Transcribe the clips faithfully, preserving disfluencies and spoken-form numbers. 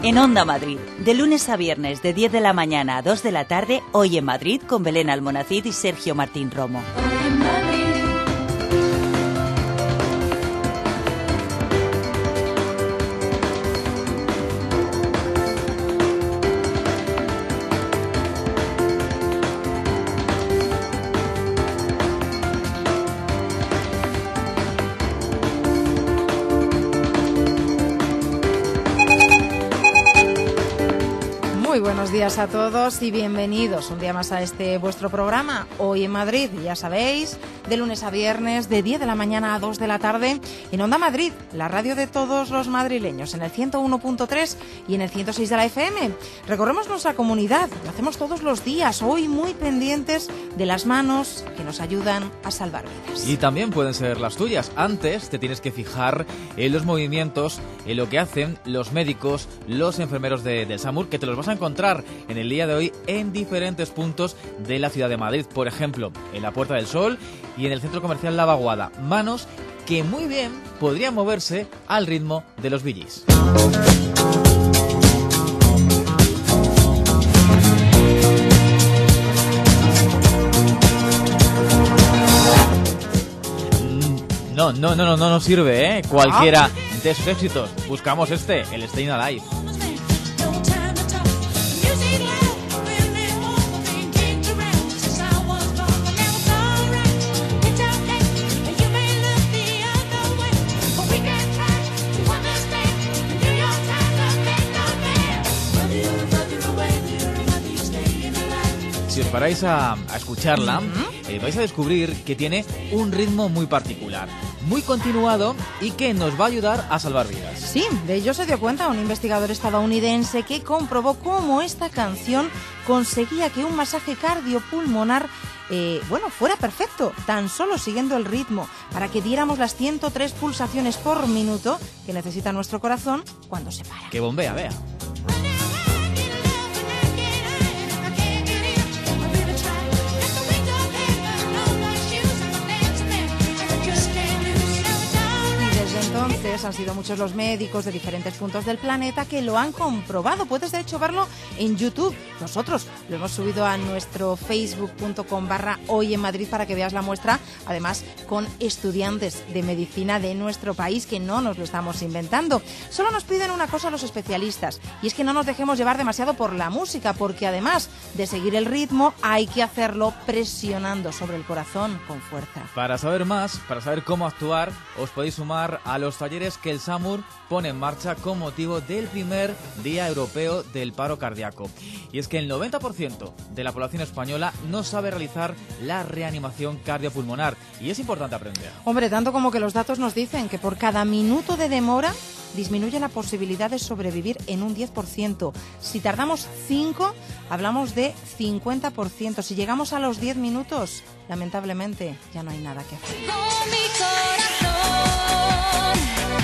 En Onda Madrid, de lunes a viernes de diez de la mañana a dos de la tarde, Hoy en Madrid con Belén Almonacid y Sergio Martín Romo. Hoy en Madrid. Muy buenos días a todos y bienvenidos un día más a este vuestro programa Hoy en Madrid, ya sabéis, de lunes a viernes de diez de la mañana a dos de la tarde en Onda Madrid, la radio de todos los madrileños, en el ciento uno punto tres y en el ciento seis de la F M. Recorremos nuestra comunidad, lo hacemos todos los días, hoy muy pendientes de las manos que nos ayudan a salvar vidas. Y también pueden ser las tuyas. Antes te tienes que fijar en los movimientos, en lo que hacen los médicos, los enfermeros de, del SAMUR, que te los vas a encontrar en el día de hoy en diferentes puntos de la ciudad de Madrid. Por ejemplo, en la Puerta del Sol y en el centro comercial La Vaguada. Manos que muy bien podrían moverse al ritmo de los Bee Gees. No, no, no, no, no nos sirve, ¿eh? Cualquiera de sus éxitos. Buscamos este, el Stayin' Alive. Si os paráis a, a escucharla, uh-huh. eh, vais a descubrir que tiene un ritmo muy particular, muy continuado y que nos va a ayudar a salvar vidas. Sí, de ello se dio cuenta un investigador estadounidense que comprobó cómo esta canción conseguía que un masaje cardiopulmonar eh, bueno, fuera perfecto, tan solo siguiendo el ritmo, para que diéramos las ciento tres pulsaciones por minuto que necesita nuestro corazón cuando se para. ¡Qué bombea, vea! Entonces han sido muchos los médicos de diferentes puntos del planeta que lo han comprobado. Puedes de hecho verlo en YouTube. Nosotros lo hemos subido a nuestro facebook punto com barra Hoy en Madrid para que veas la muestra, además con estudiantes de medicina de nuestro país, que no nos lo estamos inventando. Solo nos piden una cosa los especialistas, y es que no nos dejemos llevar demasiado por la música, porque además de seguir el ritmo hay que hacerlo presionando sobre el corazón con fuerza. Para saber más, para saber cómo actuar, os podéis sumar a los talleres que el SAMUR pone en marcha con motivo del primer Día Europeo del Paro Cardíaco. Y es que el noventa por ciento de la población española no sabe realizar la reanimación cardiopulmonar, y es importante aprender. Hombre, tanto como que los datos nos dicen que por cada minuto de demora disminuye la posibilidad de sobrevivir en un diez por ciento. Si tardamos cinco, hablamos de cincuenta por ciento. Si llegamos a los diez minutos, lamentablemente ya no hay nada que hacer. Con mi corazón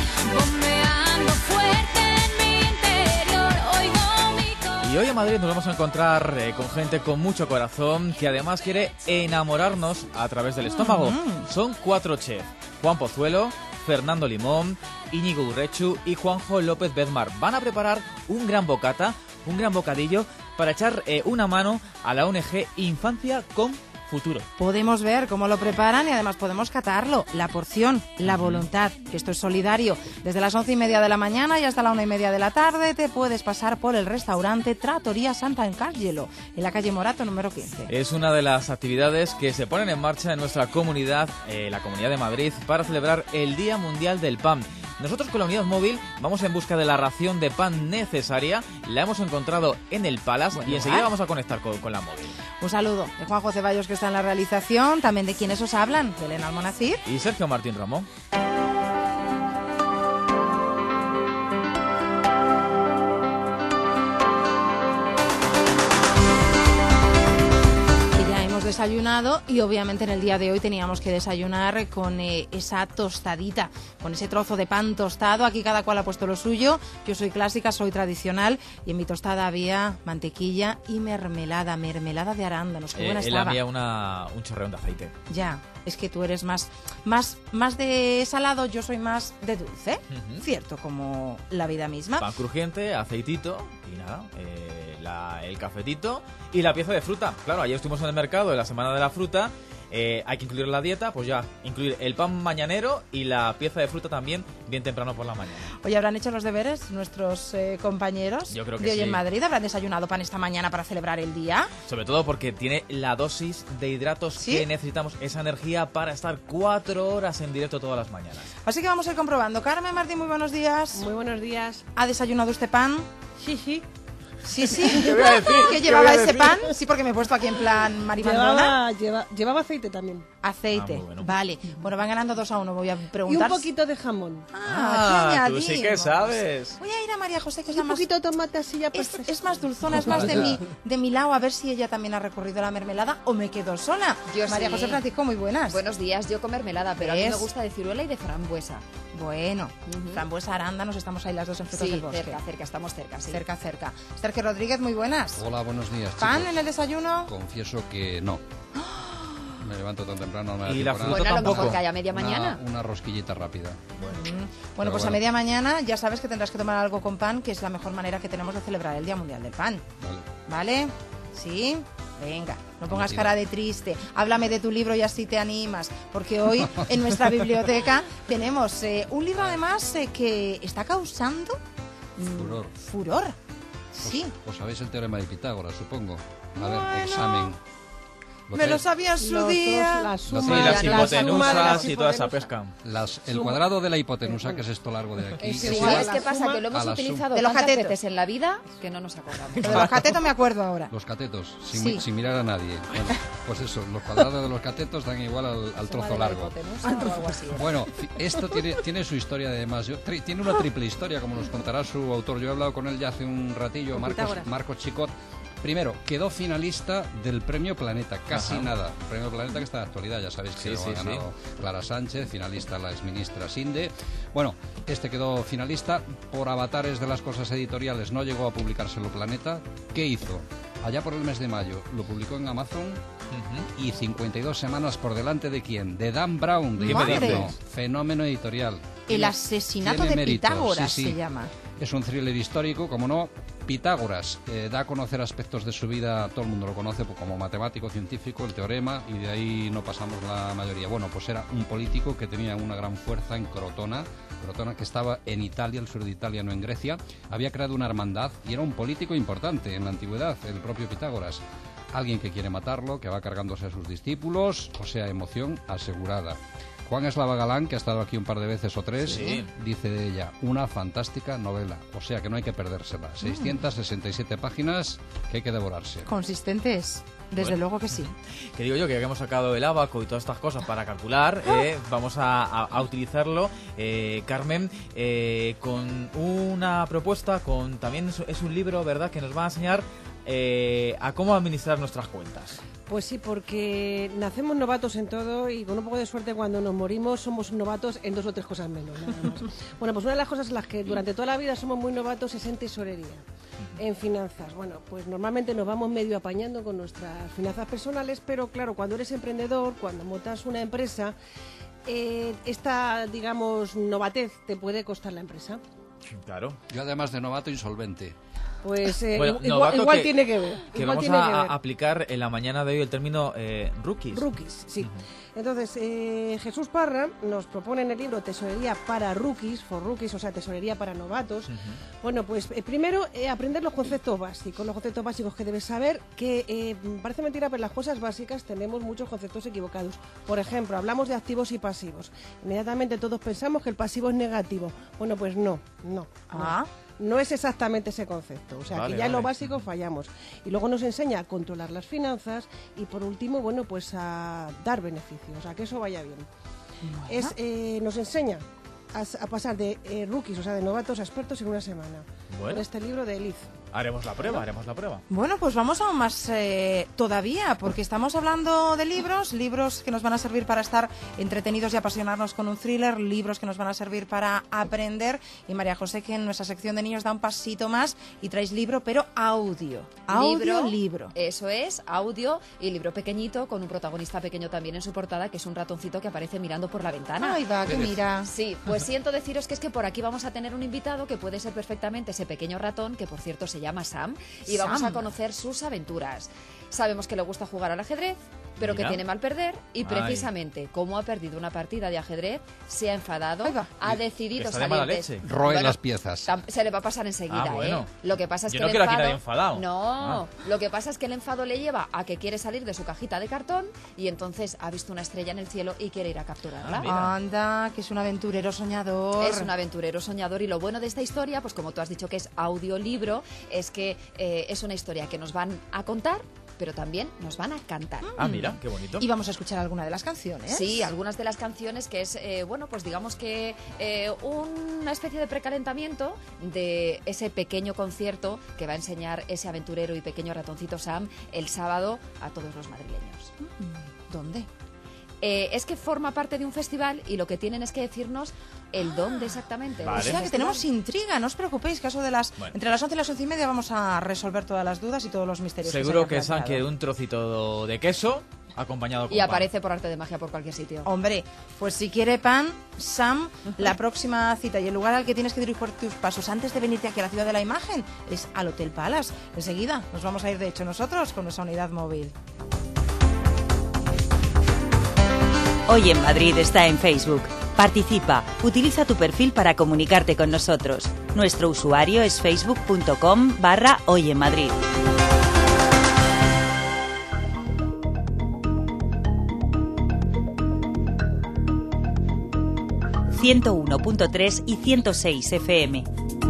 bombeando fuerte en mi interior, oigo mi corazón. Y hoy en Madrid nos vamos a encontrar eh, con gente con mucho corazón que además quiere enamorarnos a través del estómago. Mm-hmm. Son cuatro chefs: Juan Pozuelo, Fernando Limón, Íñigo Urrechu y Juanjo López Bedmar. Van a preparar un gran bocata, un gran bocadillo para echar eh, una mano a la O N G Infancia con Futuro. Podemos ver cómo lo preparan y además podemos catarlo. La porción, la voluntad, que esto es solidario. Desde las once y media de la mañana y hasta la una y media de la tarde te puedes pasar por el restaurante Trattoria Sant'Angelo, en la calle Morato número quince. Es una de las actividades que se ponen en marcha en nuestra comunidad, eh, la Comunidad de Madrid, para celebrar el Día Mundial del Pan. Nosotros con la unidad móvil vamos en busca de la ración de pan necesaria. La hemos encontrado en el Palace, bueno, y enseguida vamos a conectar con, con la móvil. Un saludo de Juanjo Ceballos, que está en la realización, también de quienes os hablan, Belén Almonacid y Sergio Martín Ramón. desayunado y obviamente en el día de hoy teníamos que desayunar con eh, esa tostadita, con ese trozo de pan tostado. Aquí cada cual ha puesto lo suyo. Yo soy clásica, soy tradicional y en mi tostada había mantequilla y mermelada, mermelada de arándanos. Qué Eh, buena él estaba. había una, un chorreón de aceite. Ya, es que tú eres más, más, más de salado, yo soy más de dulce, Ujú. cierto, como la vida misma. Pan crujiente, aceitito y nada, eh, la- el cafetito y la pieza de fruta. Claro, ayer estuvimos en el mercado de la Semana de la Fruta. Eh, hay que incluir en la dieta, pues ya, incluir el pan mañanero y la pieza de fruta también bien temprano por la mañana. Oye, ¿habrán hecho los deberes nuestros eh, compañeros Yo creo que de hoy sí. en Madrid? ¿Habrán desayunado pan esta mañana para celebrar el día? Sobre todo porque tiene la dosis de hidratos ¿Sí? que necesitamos, esa energía para estar cuatro horas en directo todas las mañanas. Así que vamos a ir comprobando. Carmen Martín, muy buenos días. Muy buenos días. ¿Ha desayunado usted pan? Sí, sí. Sí, sí. ¿Qué voy a decir? ¿Qué ¿Qué llevaba voy a ese decir? pan? Sí, porque me he puesto aquí en plan maribandona. Llevaba, lleva- llevaba aceite también. Aceite. Ah, muy bueno. Vale. Bueno, van ganando dos a uno. Voy a Y un preguntar. poquito de jamón. Ah, ¿qué tú sí que añadimos? sabes. Voy a ir a María José, que es Y la un más... poquito de tomate así ya Es, perfecto. es más dulzona, es más de mi, de mi lado, a ver si ella también ha recurrido a la mermelada o me quedo sola. Yo María sí. José Francisco, muy buenas. Buenos días, yo con mermelada, pero a mí ¿Ves? me gusta de ciruela y de frambuesa. Bueno, Ujú. frambuesa, arándanos, estamos ahí las dos en frutos Sí, del bosque. cerca, cerca, estamos cerca, sí. cerca, cerca. Sergio Rodríguez, muy buenas. Hola, buenos días. ¿Pan chicos. en el desayuno? Confieso que no. Me levanto tan temprano, no me da Y tiempo la a nada. fruta Bueno, a lo tampoco. mejor que haya media Una- mañana. Una rosquillita rápida. Mm. Bueno, pues a bueno. media mañana ya sabes que tendrás que tomar algo con pan, que es la mejor manera que tenemos de celebrar el Día Mundial del Pan. Vale. ¿Vale? ¿Sí? Venga, no pongas Prometido. cara de triste. Háblame de tu libro y así te animas. Porque hoy en nuestra biblioteca tenemos eh, un libro además eh, que está causando mm, Furor. furor. Sí. Os sabéis el teorema de Pitágoras, supongo. A Bueno. ver, examen. ¿Lo Me lo traes? sabía en su Los dos, día. la Sí, suma, las la suma de las hipotenusas y toda esa hipotenusas. pesca. Las- el cuadrado de la hipotenusa, que es esto largo de aquí. Es es Sí, igual. igual- ¿sabes qué la pasa? suma Que lo hemos a la utilizado De los tantas catetos. veces en la vida que no nos acordamos. Lo de los catetos me acuerdo ahora. Los catetos, sin, Sí. sin mirar a nadie. Bueno, pues eso, los cuadrados de los catetos dan igual al, al Suma trozo de la largo. hipotenusa o algo así. Bueno, fi- esto tiene, tiene su historia además. Yo- tri- tiene una triple historia, como nos contará su autor. Yo he hablado con él ya hace un ratillo, Con Marcos, Pitágoras. Marcos Chicot. Primero, quedó finalista del Premio Planeta, casi Ajá. nada. Premio Planeta que está de actualidad, ya sabéis que Sí, lo sí, ha ganado Clara Sánchez, finalista la exministra Sinde. Bueno, este quedó finalista por avatares de las cosas editoriales, no llegó a publicárselo Planeta. ¿Qué hizo? Allá por el mes de mayo lo publicó en Amazon Ujú. y cincuenta y dos semanas por delante de quién? De Dan Brown, de ¿Qué me Inferno. dices? Fenómeno editorial. El Tiene- asesinato tiene de mérito, Pitágoras sí, sí. se llama. Es un thriller histórico, como no. Pitágoras eh, da a conocer aspectos de su vida, todo el mundo lo conoce pues, como matemático, científico, el teorema, y de ahí no pasamos la mayoría. Bueno, pues era un político que tenía una gran fuerza en Crotona, Crotona que estaba en Italia, el sur de Italia, no en Grecia. Había creado una hermandad y era un político importante en la antigüedad, el propio Pitágoras. Alguien que quiere matarlo, que va cargándose a sus discípulos, o sea, emoción asegurada. Juan Eslava Galán, que ha estado aquí un par de veces o tres, Sí. dice de ella, una fantástica novela, o sea que no hay que perdérsela. seiscientas sesenta y siete páginas que hay que devorarse. Consistentes. Desde Bueno. luego que sí. Que digo yo que ya que hemos sacado el abaco y todas estas cosas para calcular, eh, vamos a, a- a utilizarlo, eh, Carmen, eh, con una propuesta, con también es, es un libro, ¿verdad?, que nos va a enseñar eh, a cómo administrar nuestras cuentas. Pues sí, porque nacemos novatos en todo y con un poco de suerte cuando nos morimos somos novatos en dos o tres cosas menos, nada más. Bueno, pues una de las cosas en las que durante toda la vida somos muy novatos es en tesorería, en finanzas. Bueno, pues normalmente nos vamos medio apañando con nuestras finanzas personales, pero claro, cuando eres emprendedor, cuando montas una empresa, eh, esta, digamos, novatez te puede costar la empresa. Claro. Yo además de novato, insolvente. Pues eh, Bueno, igual, novato igual que- tiene que ver. Que igual vamos tiene a, que a ver. aplicar en la mañana de hoy el término eh, rookies. Rookies, sí. Entonces, eh, Jesús Parra nos propone en el libro Tesorería para Rookies, for Rookies, o sea, tesorería para novatos. Bueno, pues eh, primero eh, aprender los conceptos básicos, los conceptos básicos que debes saber, que eh, parece mentira, pero las cosas básicas tenemos muchos conceptos equivocados. Por ejemplo, hablamos de activos y pasivos. Inmediatamente todos pensamos que el pasivo es negativo. Bueno, pues no, no. Ah. no. No es exactamente ese concepto, o sea Vale, que ya en lo vale. básico fallamos. Y luego nos enseña a controlar las finanzas y por último, bueno, pues a dar beneficios, a que eso vaya bien. Es, eh, nos enseña a, s- a pasar de eh, rookies, o sea, de novatos a expertos en una semana. Bueno. Con este libro de Eliz. Haremos la prueba, haremos la prueba. Bueno, pues vamos aún más eh, todavía, porque estamos hablando de libros, libros que nos van a servir para estar entretenidos y apasionarnos con un thriller, libros que nos van a servir para aprender. Y María José, que en nuestra sección de niños da un pasito más y traéis libro, pero audio. Audio, libro. libro. Eso es, audio y libro pequeñito, con un protagonista pequeño también en su portada, que es un ratoncito que aparece mirando por la ventana. Ay, va, que mira. Sí, pues siento deciros que es que por aquí vamos a tener un invitado que puede ser perfectamente ese pequeño ratón, que por cierto se llama Sam, y Sam. vamos a conocer sus aventuras. Sabemos que le gusta jugar al ajedrez, pero Mira. que tiene mal perder, y Ay. precisamente como ha perdido una partida de ajedrez, se ha enfadado, Oiga. ha decidido Está de mala salir leche. Roe las piezas. tam- Se le va a pasar enseguida, Ah, bueno. ¿eh? Lo que pasa es Yo que no el quiero aquí enfado... nadie enfadado. No, Ah. lo que pasa es que el enfado le lleva a que quiere salir de su cajita de cartón y entonces ha visto una estrella en el cielo y quiere ir a capturarla. Ah, mira. Anda, que es un aventurero soñador. Es un aventurero soñador, y lo bueno de esta historia, pues como tú has dicho que es audiolibro, es que eh, es una historia que nos van a contar, pero también nos van a cantar. Ah, mira, qué bonito. Y vamos a escuchar alguna de las canciones. Sí, algunas de las canciones, que es, eh, bueno, pues digamos que eh, una especie de precalentamiento de ese pequeño concierto que va a enseñar ese aventurero y pequeño ratoncito Sam el sábado a todos los madrileños. ¿Dónde? Eh, es que forma parte de un festival y lo que tienen es que decirnos el dónde exactamente. Vale. O sea que tenemos intriga, no os preocéis, que eso de las Bueno. entre las once y las once y media vamos a resolver todas las dudas y todos los misterios. Seguro que que se Sam hayan quiere planteado. un trocito de queso acompañado con Y pan. aparece por arte de magia por cualquier sitio. Hombre, pues si quiere pan, Sam, la próxima cita y el lugar al que tienes que dirigir tus pasos antes de venirte aquí a la Ciudad de la Imagen es al Hotel Palace. Enseguida nos vamos a ir, de hecho, nosotros con nuestra unidad móvil. Hoy en Madrid está en Facebook. Participa, utiliza tu perfil para comunicarte con nosotros. Nuestro usuario es facebook.com barra Hoy en Madrid. ciento uno punto tres y ciento seis F M.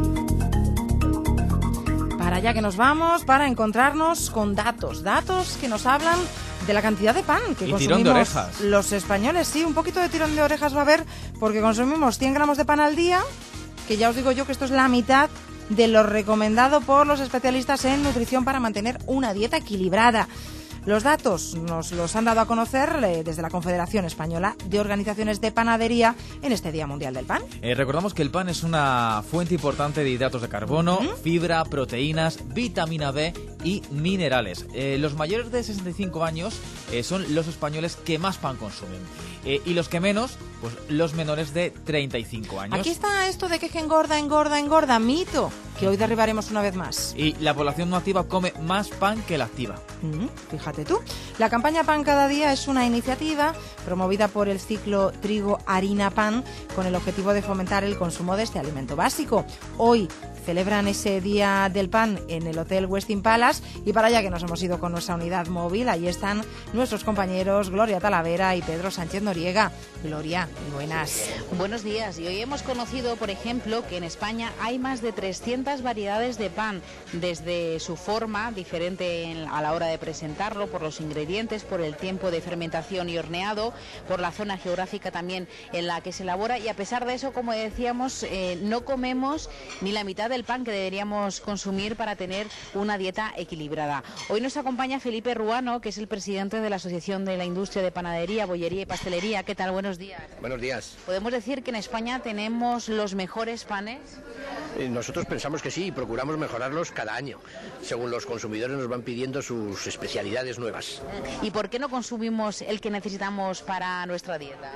Para allá que nos vamos, para encontrarnos con datos, datos que nos hablan de la cantidad de pan que Y consumimos tirón de orejas. los españoles. Sí, un poquito de tirón de orejas va a haber, porque consumimos cien gramos de pan al día, que ya os digo yo que esto es la mitad de lo recomendado por los especialistas en nutrición para mantener una dieta equilibrada. Los datos nos los han dado a conocer eh, desde la Confederación Española de Organizaciones de Panadería en este Día Mundial del Pan. Eh, recordamos que el pan es una fuente importante de hidratos de carbono, fibra, proteínas, vitamina B y minerales. Eh, los mayores de sesenta y cinco años eh, son los españoles que más pan consumen. Eh, y los que menos, pues los menores de treinta y cinco años. Aquí está esto de que engorda, engorda, engorda, mito, que hoy derribaremos una vez más. Y la población no activa come más pan que la activa. Mm, fíjate tú. La campaña Pan Cada Día es una iniciativa promovida por el ciclo Trigo Harina Pan con el objetivo de fomentar el consumo de este alimento básico. Hoy celebran ese Día del Pan en el Hotel Westin Palace y para allá que nos hemos ido con nuestra unidad móvil, ahí están nuestros compañeros Gloria Talavera y Pedro Sánchez Noriega. Gloria, buenas. Buenos días. Y hoy hemos conocido, por ejemplo, que en España hay más de trescientas variedades de pan, desde su forma diferente en- a la hora de presentarlo, por los ingredientes, por el tiempo de fermentación y horneado, por la zona geográfica también en la que se elabora. Y a pesar de eso, como decíamos, eh, no comemos ni la mitad del pan que deberíamos consumir para tener una dieta equilibrada. Hoy nos acompaña Felipe Ruano, que es el presidente de la Asociación de la Industria de Panadería, Bollería y Pastelería. ¿Qué tal? Buenos días. Buenos días. ¿Podemos decir que en España tenemos los mejores panes? Eh, Nosotros pensamos que sí y procuramos mejorarlos cada año, según los consumidores nos van pidiendo sus especialidades nuevas. ¿Y por qué no consumimos el que necesitamos para nuestra dieta?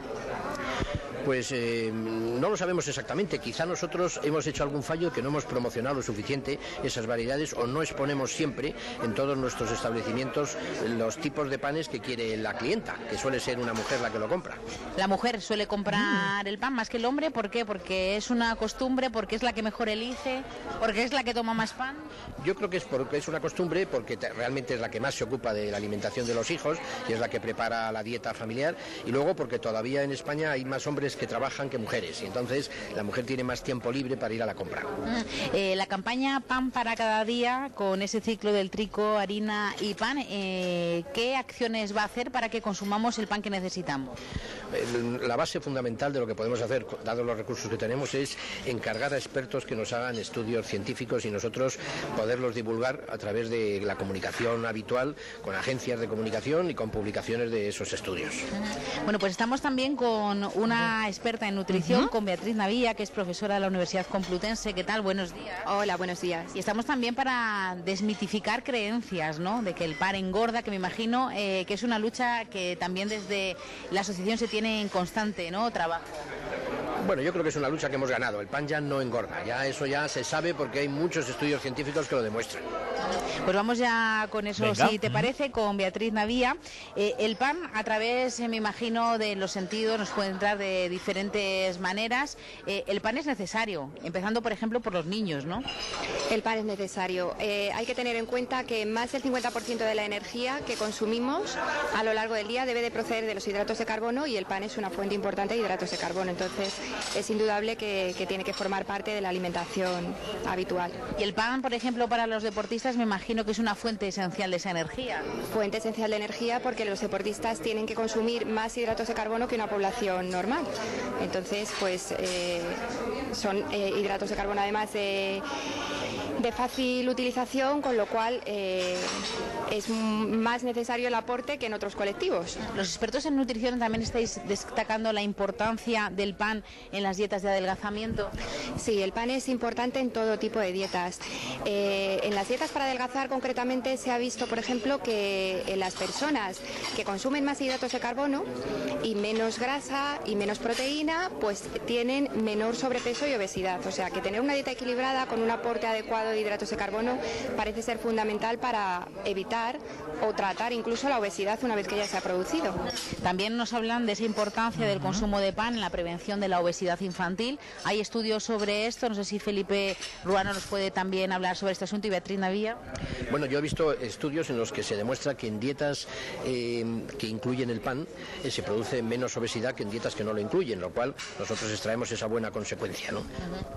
Pues eh, no lo sabemos exactamente, quizá nosotros hemos hecho algún fallo que no hemos promocionado lo suficiente esas variedades o no exponemos siempre en todos nuestros establecimientos los tipos de panes que quiere la clienta, que suele ser una mujer la que lo compra. La mujer suele comprar el pan más que el hombre, ¿por qué? Porque es una costumbre, porque es la que mejor elige, porque es la que toma más pan. Yo creo que es porque es una costumbre, porque te- realmente es la que más se ocupa de la alimentación de los hijos y es la que prepara la dieta familiar, y luego porque todavía en España hay más hombres hombres que trabajan que mujeres, y entonces la mujer tiene más tiempo libre para ir a la compra. Eh, la campaña Pan para cada día, con ese ciclo del trigo, harina y pan, eh, ¿qué acciones va a hacer para que consumamos el pan que necesitamos? El, la base fundamental de lo que podemos hacer, dados los recursos que tenemos, es encargar a expertos que nos hagan estudios científicos y nosotros poderlos divulgar a través de la comunicación habitual, con agencias de comunicación y con publicaciones de esos estudios. Bueno, pues estamos también con una experta en nutrición, uh-huh. con Beatriz Navía, que es profesora de la Universidad Complutense. ¿Qué tal? Buenos días. Hola, buenos días. Y estamos también para desmitificar creencias, ¿no?, de que el pan engorda, que me imagino eh, que es una lucha que también desde la asociación se tiene en constante, ¿no?, trabajo. Bueno, yo creo que es una lucha que hemos ganado. El pan ya no engorda, ya eso ya se sabe porque hay muchos estudios científicos que lo demuestran. Pues vamos ya con eso, Venga. si te parece, con Beatriz Navía. Eh, el pan, a través, eh, me imagino, de los sentidos, nos puede entrar de diferentes maneras. Eh, el pan es necesario, empezando, por ejemplo, por los niños, ¿no? El pan es necesario. Eh, hay que tener en cuenta que más del cincuenta por ciento de la energía que consumimos a lo largo del día debe de proceder de los hidratos de carbono, y el pan es una fuente importante de hidratos de carbono. Entonces, es indudable que, que tiene que formar parte de la alimentación habitual. Y el pan, por ejemplo, para los deportistas, me imagino que es una fuente esencial de esa energía. Fuente esencial de energía porque los deportistas tienen que consumir más hidratos de carbono que una población normal. Entonces, pues eh, son eh, hidratos de carbono además de, de fácil utilización, con lo cual eh, es más necesario el aporte que en otros colectivos. Los expertos en nutrición también estáis destacando la importancia del pan en las dietas de adelgazamiento. Sí, el pan es importante en todo tipo de dietas. Eh, en las dietas para adelgazar concretamente se ha visto, por ejemplo, que en las personas que consumen más hidratos de carbono y menos grasa y menos proteína, pues tienen menor sobrepeso y obesidad. O sea, que tener una dieta equilibrada con un aporte adecuado de hidratos de carbono parece ser fundamental para evitar o tratar incluso la obesidad una vez que ya se ha producido. También nos hablan de esa importancia del consumo de pan en la prevención de la obesidad infantil. Hay estudios sobre esto, no sé si Felipe Ruano nos puede también hablar sobre este asunto, y Beatriz Navía. Bueno, yo he visto estudios en los que se demuestra que en dietas eh, que incluyen el pan eh, se produce menos obesidad que en dietas que no lo incluyen, lo cual nosotros extraemos esa buena consecuencia, ¿no?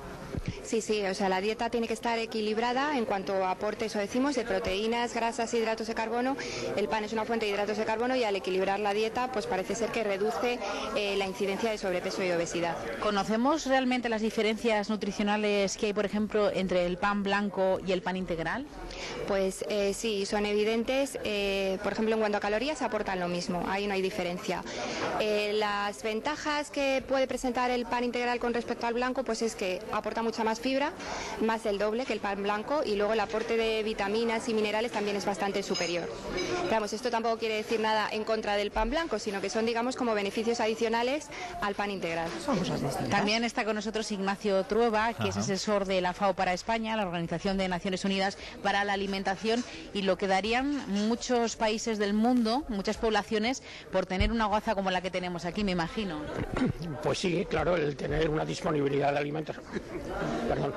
Sí, sí, o sea, la dieta tiene que estar equilibrada en cuanto a aportes, o decimos, de proteínas, grasas e hidratos de carbono. El pan es una fuente de hidratos de carbono y al equilibrar la dieta, pues parece ser que reduce eh, la incidencia de sobrepeso y obesidad. ¿Conocemos realmente las diferencias nutricionales que hay, por ejemplo, entre el pan blanco y el pan integral? Pues eh, sí, son evidentes. Eh, por ejemplo, en cuanto a calorías aportan lo mismo, ahí no hay diferencia. Eh, las ventajas que puede presentar el pan integral con respecto al blanco, pues es que aporta mucha más fibra, más del doble que el pan blanco, y luego el aporte de vitaminas y minerales también es bastante superior. Pero vamos, esto tampoco quiere decir nada en contra del pan blanco, sino que son, digamos, como beneficios adicionales al pan integral. También está con nosotros Ignacio Trueba, que Ajá. es asesor de la FAO para España, la Organización de Naciones Unidas para la Alimentación, y lo que darían muchos países del mundo, muchas poblaciones, por tener una goza como la que tenemos aquí, me imagino. Pues sí, claro, el tener una disponibilidad de alimentos, perdón,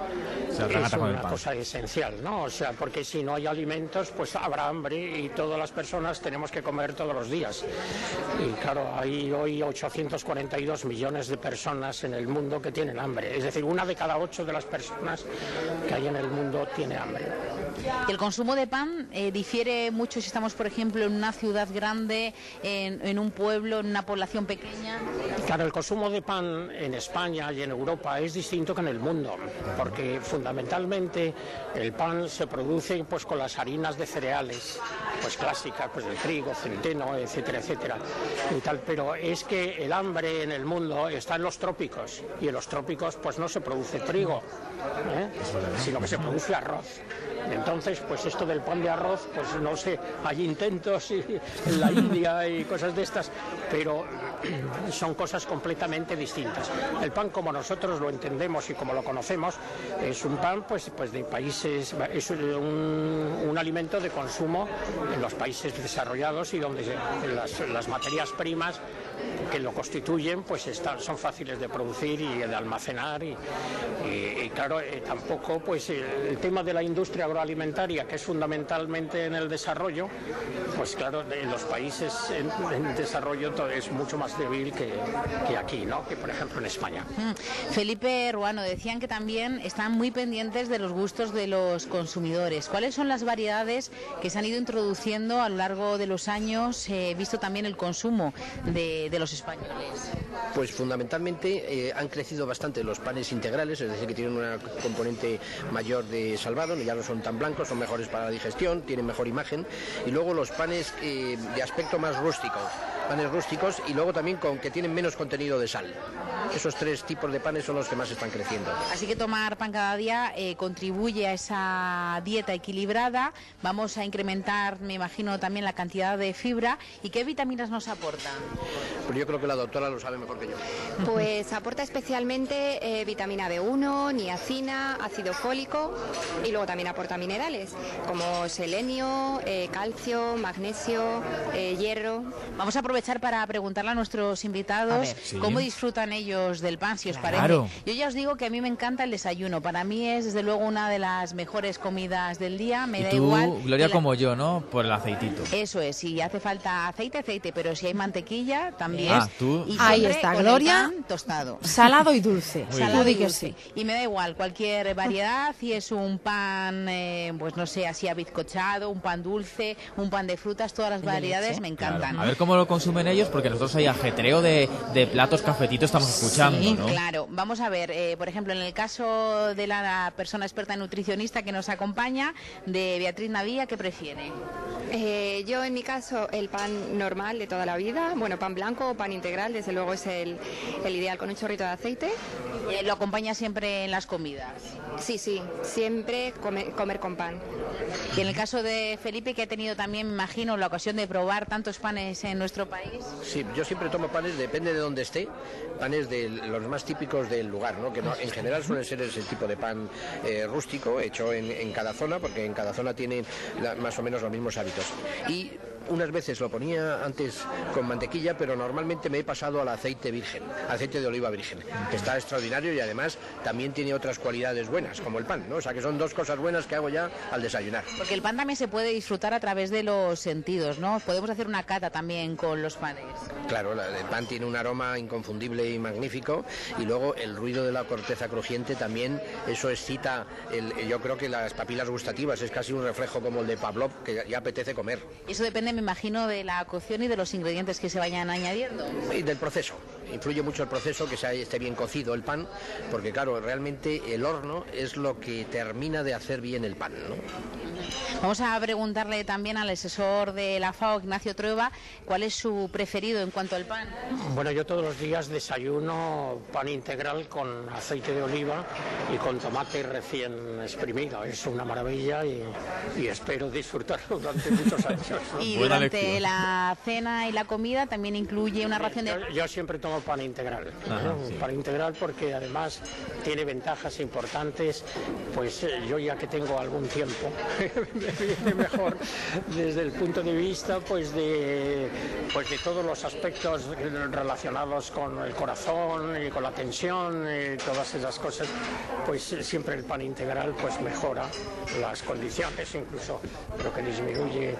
es una cosa esencial, ¿no? O sea, porque si no hay alimentos, pues habrá hambre, y todas las personas tenemos que comer todos los días. Y claro, hay hoy ochocientos cuarenta y dos millones de personas en el mundo que tienen hambre. Es decir, una de cada ocho de las personas que hay en el mundo tiene hambre. El consumo de pan eh, difiere mucho si estamos, por ejemplo, en una ciudad grande, en, en un pueblo, en una población pequeña. Claro, el consumo de pan en España y en Europa es distinto que en el mundo, porque fundamentalmente el pan se produce pues con las harinas de cereales, pues clásicas, pues el trigo, centeno, etcétera, etcétera, y tal. Pero es que el hambre en el mundo está en los trópicos, y en los trópicos pues no se produce trigo, ¿eh? sino que se produce arroz. Entonces, pues esto del pan de arroz, pues no sé, hay intentos en la India y cosas de estas, pero son cosas completamente distintas. El pan, como nosotros lo entendemos y como lo conocemos, es un pan pues, pues de países, es un, un alimento de consumo en los países desarrollados, y donde las, las materias primas que lo constituyen pues están, son fáciles de producir y de almacenar y, y, y claro, eh, tampoco pues el, el tema de la industria agroalimentaria, que es fundamentalmente en el desarrollo, pues claro, en los países en, en desarrollo todo es mucho más débil que, que aquí, ¿no? Que por ejemplo en España. Mm. Felipe Ruano, decían que también están muy pendientes de los gustos de los consumidores. ¿Cuáles son las variedades que se han ido introduciendo a lo largo de los años, eh, visto también el consumo de, de los españoles? Pues fundamentalmente eh, han crecido bastante los panes integrales, es decir, que tienen una componente mayor de salvado, ya no son tan blancos, son mejores para la digestión, tienen mejor imagen, y luego los panes eh, de aspecto más rústico, panes rústicos, y luego también con que tienen menos contenido de sal. Esos tres tipos de panes son los que más están creciendo. Así que tomar pan cada día eh, contribuye a esa dieta equilibrada. Vamos a incrementar, me imagino, también la cantidad de fibra. ¿Y qué vitaminas nos aportan? Pues yo creo que la doctora lo sabe mejor que yo. Pues aporta especialmente eh, vitamina B uno, niacina, ácido fólico y luego también aporta minerales como selenio, eh, calcio, magnesio, eh, hierro. Vamos a aprovechar para preguntarle a nuestros invitados A ver. Sí. cómo disfrutan ellos del pan, si os Claro. parece. Yo ya os digo que a mí me encanta el desayuno. Para mí es, desde luego, una de las mejores comidas del día. Me Y da tú, igual. Gloria, la- como yo, ¿no? Por el aceitito. Eso es, si hace falta aceite, aceite, pero si hay mantequilla, también. Ah, tú- Y Ahí siempre está, con el Gloria. pan tostado. Salado y dulce. Muy Salado Tú y di que dulce. sí. Y me da igual, cualquier variedad, si es un pan, eh, pues no sé, así abizcochado, un pan dulce, un pan de frutas, todas las de variedades leche. me Claro. encantan. A ver cómo lo consumen ellos, porque nosotros hay ajetreo de, de platos, cafetitos, estamos escuchando, Sí, ¿no? claro. Vamos a ver, eh, por ejemplo, en el caso de la persona experta nutricionista que nos acompaña, de Beatriz Navía, ¿qué prefiere? Eh, yo en mi caso el pan normal de toda la vida, bueno, pan blanco o pan integral, desde luego es el, el ideal con un chorrito de aceite. Eh, ¿Lo acompaña siempre en las comidas? Sí, sí, siempre come- comer con pan. Y en el caso de Felipe, que ha tenido también, me imagino, la ocasión de probar tantos panes en nuestro país. Sí, yo siempre tomo panes, depende de dónde esté, panes de los más típicos del lugar, ¿no? Que no, en general suelen ser ese tipo de pan eh, rústico, hecho en, en cada zona, porque en cada zona tienen la- más o menos los mismos hábitos. Y unas veces lo ponía antes con mantequilla, pero normalmente me he pasado al aceite virgen, aceite de oliva virgen, que está extraordinario y además también tiene otras cualidades buenas, como el pan, ¿no? O sea que son dos cosas buenas que hago ya al desayunar. Porque el pan también se puede disfrutar a través de los sentidos, ¿no? Podemos hacer una cata también con los panes. Claro, la- el pan tiene un aroma inconfundible y magnífico, y luego el ruido de la corteza crujiente también, eso excita, el, yo creo que las papilas gustativas, es casi un reflejo como el de Pavlov, que ya, ya apetece comer. Y eso depende, me imagino, de la cocción y de los ingredientes que se vayan añadiendo. Y del proceso. Influye mucho el proceso, que se- esté bien cocido el pan, porque claro, realmente el horno es lo que termina de hacer bien el pan, ¿no? Vamos a preguntarle también al asesor de la FAO, Ignacio Trueba, cuál es su preferido en cuanto al pan. Bueno, yo todos los días desayuno pan integral con aceite de oliva y con tomate recién exprimido. Es una maravilla y, y espero disfrutarlo durante muchos años, ¿no? Y Buena durante lección. la cena y la comida también incluye una ración de... Yo, yo siempre tomo pan integral, ¿eh? Ajá, Un sí. pan integral porque además tiene ventajas importantes, pues eh, yo ya que tengo algún tiempo, me viene mejor desde el punto de vista pues de, pues de todos los aspectos relacionados con el corazón y con la tensión y todas esas cosas, pues eh, siempre el pan integral pues mejora las condiciones, incluso creo que disminuye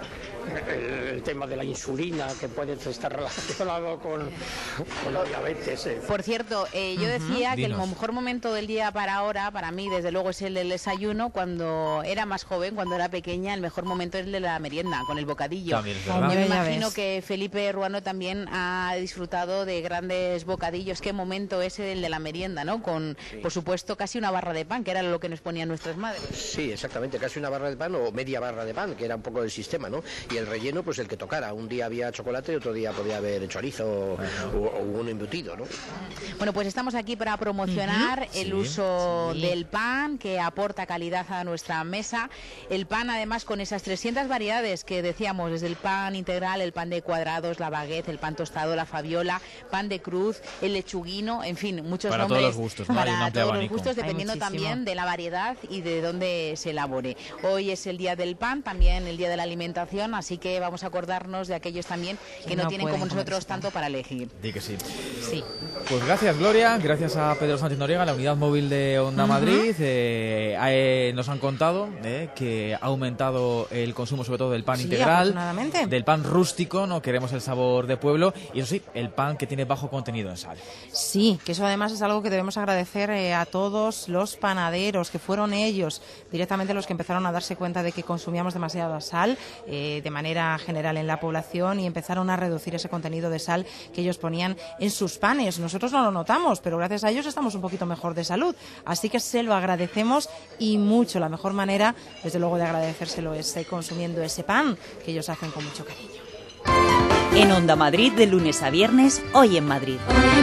el, el tema de la insulina que puede estar relacionado con, con la diabetes. eh. Por cierto, eh, yo decía que el Dinos. mejor momento del día para ahora, para mí, desde luego, es el del desayuno. Cuando era más joven, cuando era pequeña, el mejor momento es el de la merienda, con el bocadillo. También es Yo verdad. me Hombre, ya imagino ves. que Felipe Ruano también ha disfrutado de grandes bocadillos. Qué momento ese el de la merienda, ¿no? Con, por supuesto, casi una barra de pan, que era lo que nos ponían nuestras madres. Sí, exactamente, casi una barra de pan o media barra de pan, que era un poco el sistema, ¿no? Y el relleno, pues el que tocara. Un día había chocolate y otro día podía haber chorizo o, o uno embutido, ¿no? Bueno, pues estamos aquí para promocionar Uh-huh. el Sí, uso sí. del pan, que aporta calidad a nuestra mesa. El pan, además, con esas trescientas variedades que decíamos, desde el pan integral, el pan de cuadrados, la baguette, el pan tostado, la fabiola, pan de cruz, el lechuguino, en fin, muchos Para nombres. todos los gustos, ¿no? Hay un Para amplio todos los abanico. gustos, Hay dependiendo muchísimo. también de la variedad y de dónde se elabore. Hoy es el día del pan, también el día de la alimentación, así que vamos a acordarnos de aquellos también que no, no tienen pueden como comer nosotros ese pan. tanto para elegir. Di que sí. Sí. Pues gracias, Gloria, gracias a Pedro Sánchez Noriega, la unidad móvil de Onda Ujú. Madrid. Eh, eh, nos han contado eh, que ha aumentado el consumo, sobre todo del pan Sí, integral, afortunadamente. del pan rústico, no queremos el sabor de pueblo, y eso sí, el pan que tiene bajo contenido en sal. Sí, que eso además es algo que debemos agradecer eh, a todos los panaderos, que fueron ellos directamente los que empezaron a darse cuenta de que consumíamos demasiada sal eh, de manera general en la población y empezaron a reducir ese contenido de sal que ellos ponían en sus panes. Nosotros no lo notamos, pero gracias a ellos estamos un poquito mejor de salud. Así que se lo agradecemos y mucho. La mejor manera, desde luego, de agradecérselo es eh, consumiendo ese pan que ellos hacen con mucho cariño. En Onda Madrid, de lunes a viernes, Hoy en Madrid.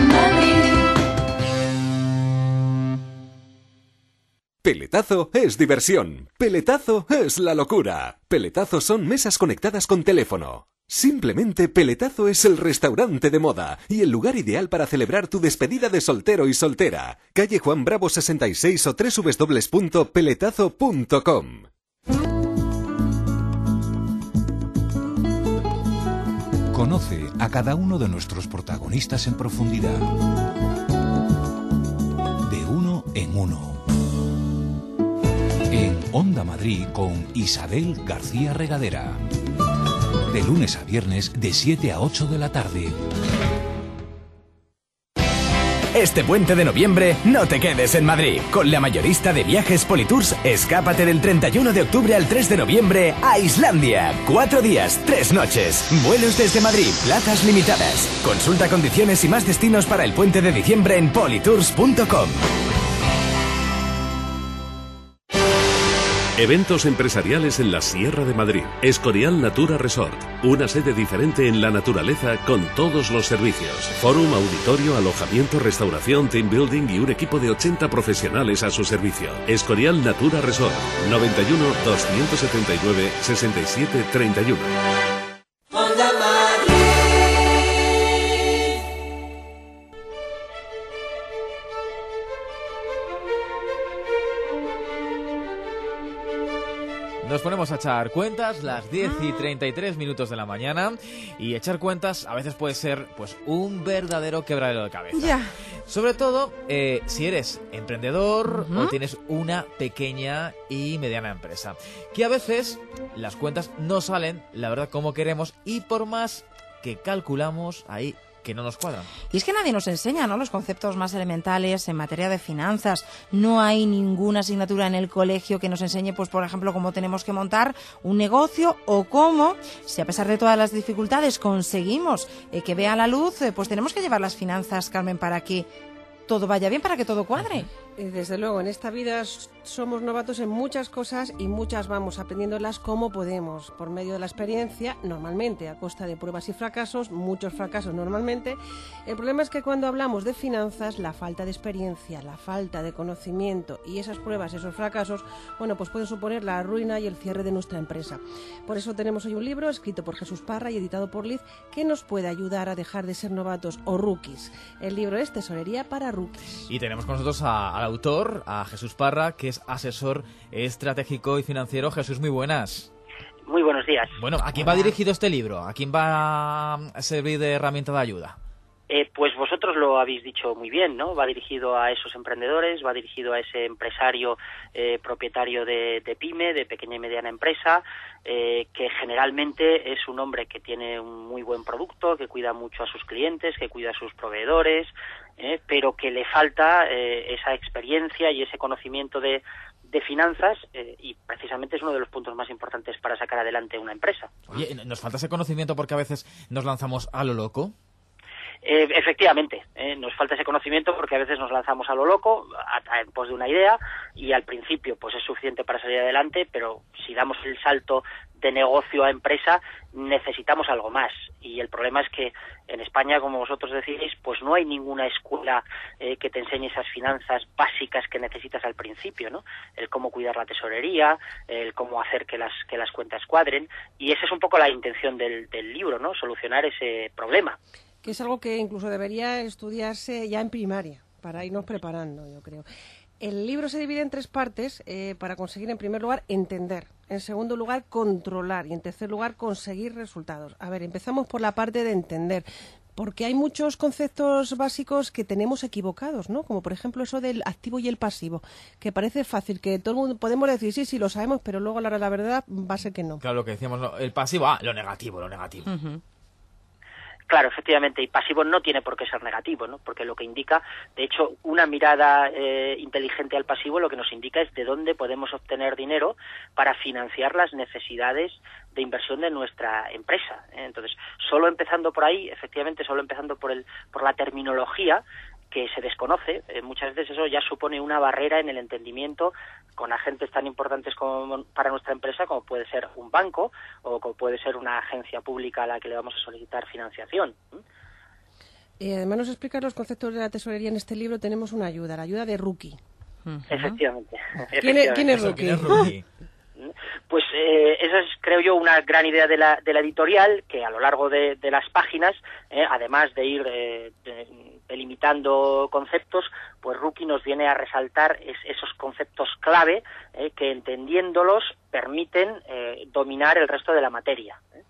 Peletazo es diversión. Peletazo es la locura. Peletazo son mesas conectadas con teléfono. Simplemente Peletazo es el restaurante de moda y el lugar ideal para celebrar tu despedida de soltero y soltera. Calle Juan Bravo sesenta y seis o doble u doble u doble u punto peletazo punto com. Conoce a cada uno de nuestros protagonistas en profundidad. De uno en uno. En Onda Madrid con Isabel García Regadera. De lunes a viernes de siete a ocho de la tarde. Este puente de noviembre no te quedes en Madrid. Con la mayorista de viajes Politours, escápate del treinta y uno de octubre al tres de noviembre a Islandia. Cuatro días, tres noches. Vuelos desde Madrid, plazas limitadas. Consulta condiciones y más destinos para el puente de diciembre en politours punto com. Eventos empresariales en la Sierra de Madrid. Escorial Natura Resort. Una sede diferente en la naturaleza con todos los servicios. Fórum, auditorio, alojamiento, restauración, team building y un equipo de ochenta profesionales a su servicio. Escorial Natura Resort. noventa y uno, doscientos setenta y nueve, sesenta y siete, treinta y uno. Onda Madrid. Nos ponemos a echar cuentas, las diez y treinta y tres minutos de la mañana, y echar cuentas a veces puede ser pues un verdadero quebradero de cabeza. Ya. Sobre todo eh, si eres emprendedor Ujú. o tienes una pequeña y mediana empresa, que a veces las cuentas no salen, la verdad, como queremos, y por más que calculamos, ahí que no nos cuadran. Y es que nadie nos enseña, ¿no?, los conceptos más elementales en materia de finanzas. No hay ninguna asignatura en el colegio que nos enseñe, pues, por ejemplo, cómo tenemos que montar un negocio o cómo, si a pesar de todas las dificultades conseguimos eh, que vea la luz, eh, pues tenemos que llevar las finanzas, Carmen, para que todo vaya bien, para que todo cuadre. Eh, Desde luego, en esta vida s- somos novatos en muchas cosas y muchas vamos aprendiéndolas como podemos, por medio de la experiencia, normalmente a costa de pruebas y fracasos, muchos fracasos normalmente. El problema es que cuando hablamos de finanzas, la falta de experiencia, la falta de conocimiento y esas pruebas, esos fracasos, bueno, pues pueden suponer la ruina y el cierre de nuestra empresa. Por eso tenemos hoy un libro escrito por Jesús Parra y editado por Liz que nos puede ayudar a dejar de ser novatos o rookies. El libro es Tesorería para rookies. Y tenemos con nosotros a- al autor, a Jesús Parra, que es asesor estratégico y financiero. Jesús, muy buenas. Muy buenos días. Bueno, ¿a quién va dirigido este libro? ¿A quién va a servir de herramienta de ayuda? Eh, pues vosotros lo habéis dicho muy bien, ¿no? Va dirigido a esos emprendedores, va dirigido a ese empresario eh, propietario de, de pyme, de pequeña y mediana empresa, eh, que generalmente es un hombre que tiene un muy buen producto, que cuida mucho a sus clientes, que cuida a sus proveedores, eh, pero que le falta eh, esa experiencia y ese conocimiento de, de finanzas eh, y precisamente es uno de los puntos más importantes para sacar adelante una empresa. Oye, ¿nos falta ese conocimiento porque a veces nos lanzamos a lo loco? Eh, efectivamente, eh, nos falta ese conocimiento porque a veces nos lanzamos a lo loco, a, a, en pos de una idea, y al principio pues es suficiente para salir adelante, pero si damos el salto de negocio a empresa, necesitamos algo más. Y el problema es que en España, como vosotros decís, pues no hay ninguna escuela eh, que te enseñe esas finanzas básicas que necesitas al principio, ¿no? El cómo cuidar la tesorería, el cómo hacer que las que las cuentas cuadren, y esa es un poco la intención del, del libro, ¿no? Solucionar ese problema. Que es algo que incluso debería estudiarse ya en primaria, para irnos preparando, yo creo. El libro se divide en tres partes eh, para conseguir, en primer lugar, entender. En segundo lugar, controlar. Y en tercer lugar, conseguir resultados. A ver, empezamos por la parte de entender. Porque hay muchos conceptos básicos que tenemos equivocados, ¿no? Como, por ejemplo, eso del activo y el pasivo. Que parece fácil, que todo el mundo podemos decir, sí, sí, lo sabemos, pero luego, a la hora de la verdad, va a ser que no. Claro, lo que decíamos, ¿no? El pasivo, ah, lo negativo, lo negativo. Uh-huh. Claro, efectivamente, y pasivo no tiene por qué ser negativo, ¿no? Porque lo que indica, de hecho, una mirada eh, inteligente al pasivo lo que nos indica es de dónde podemos obtener dinero para financiar las necesidades de inversión de nuestra empresa, ¿eh? Entonces, solo empezando por ahí, efectivamente, solo empezando por el por la terminología que se desconoce, eh, muchas veces eso ya supone una barrera en el entendimiento con agentes tan importantes como para nuestra empresa como puede ser un banco o como puede ser una agencia pública a la que le vamos a solicitar financiación. Y además nos explica los conceptos de la tesorería en este libro. Tenemos una ayuda, la ayuda de Rookie. Uh-huh. Efectivamente. ¿Quién es, ¿quién es Rookie? ¿Quién es Rookie? Pues eh, esa es, creo yo, una gran idea de la, de la editorial, que a lo largo de, de las páginas, eh, además de ir eh, de, delimitando conceptos, pues Rookie nos viene a resaltar es, esos conceptos clave eh, que, entendiéndolos, permiten eh, dominar el resto de la materia. ¿eh?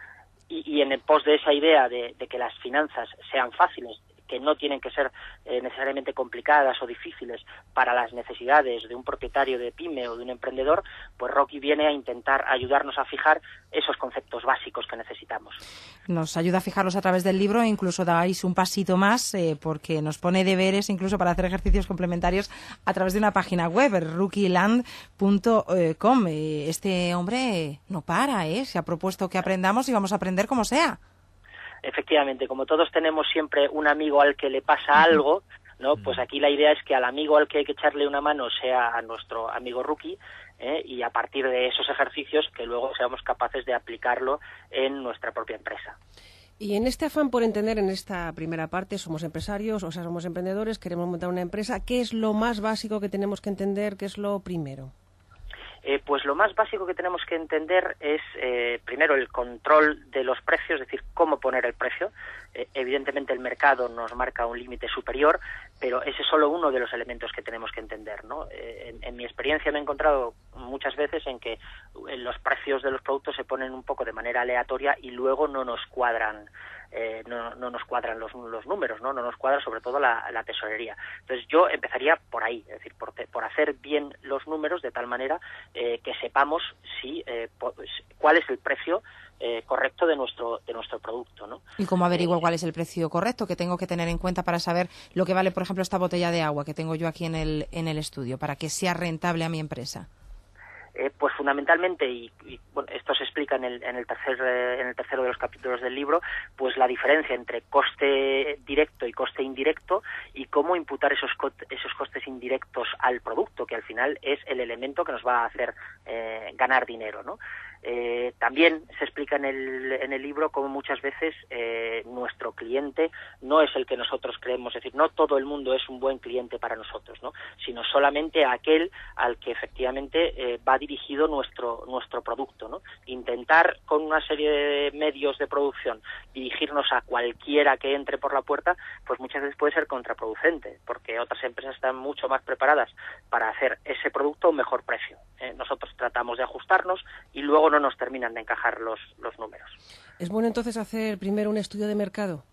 Y, y en el pos de esa idea de, de que las finanzas sean fáciles, que no tienen que ser eh, necesariamente complicadas o difíciles para las necesidades de un propietario de pyme o de un emprendedor, pues Rookie viene a intentar ayudarnos a fijar esos conceptos básicos que necesitamos. Nos ayuda a fijarlos a través del libro e incluso dais un pasito más eh, porque nos pone deberes incluso para hacer ejercicios complementarios a través de una página web, rookieland punto com. Eh, este hombre no para, ¿eh? Se ha propuesto que aprendamos y vamos a aprender como sea. Efectivamente, como todos tenemos siempre un amigo al que le pasa algo, ¿no? Pues aquí la idea es que al amigo al que hay que echarle una mano sea a nuestro amigo Rookie, ¿eh? Y a partir de esos ejercicios que luego seamos capaces de aplicarlo en nuestra propia empresa. Y en este afán por entender, en esta primera parte, somos empresarios, o sea, somos emprendedores, queremos montar una empresa. ¿Qué es lo más básico que tenemos que entender? ¿Qué es lo primero? Eh, pues lo más básico que tenemos que entender es, eh, primero, el control de los precios, es decir, cómo poner el precio. Eh, evidentemente el mercado nos marca un límite superior, pero ese es solo uno de los elementos que tenemos que entender, ¿no? Eh, en, en mi experiencia me he encontrado muchas veces en que los precios de los productos se ponen un poco de manera aleatoria y luego no nos cuadran. Eh, no, no nos cuadran los, los números, ¿no? No nos cuadra sobre todo la, la tesorería. Entonces yo empezaría por ahí, es decir, por, te, por hacer bien los números de tal manera eh, que sepamos si eh, pues, cuál es el precio eh, correcto de nuestro de nuestro producto, ¿no? ¿Y cómo averiguo cuál es el precio correcto que tengo que tener en cuenta para saber lo que vale, por ejemplo, esta botella de agua que tengo yo aquí en el en el estudio para que sea rentable a mi empresa? Eh, pues fundamentalmente, y, y bueno, esto se explica en el, en, el tercer, eh, en el tercero de los capítulos del libro, pues la diferencia entre coste directo y coste indirecto y cómo imputar esos, co esos costes indirectos al producto, que al final es el elemento que nos va a hacer eh, ganar dinero, ¿no? Eh, también se explica en el, en el libro cómo muchas veces eh, nuestro cliente no es el que nosotros creemos, es decir, no todo el mundo es un buen cliente para nosotros, ¿no? Sino solamente aquel al que efectivamente eh, va dirigido nuestro nuestro producto, ¿no? Intentar con una serie de medios de producción dirigirnos a cualquiera que entre por la puerta, pues muchas veces puede ser contraproducente, porque otras empresas están mucho más preparadas para hacer ese producto a un mejor precio. ¿eh? Nosotros tratamos de ajustarnos y luego no nos terminan de encajar los, los números. ¿Es bueno entonces hacer primero un estudio de mercado?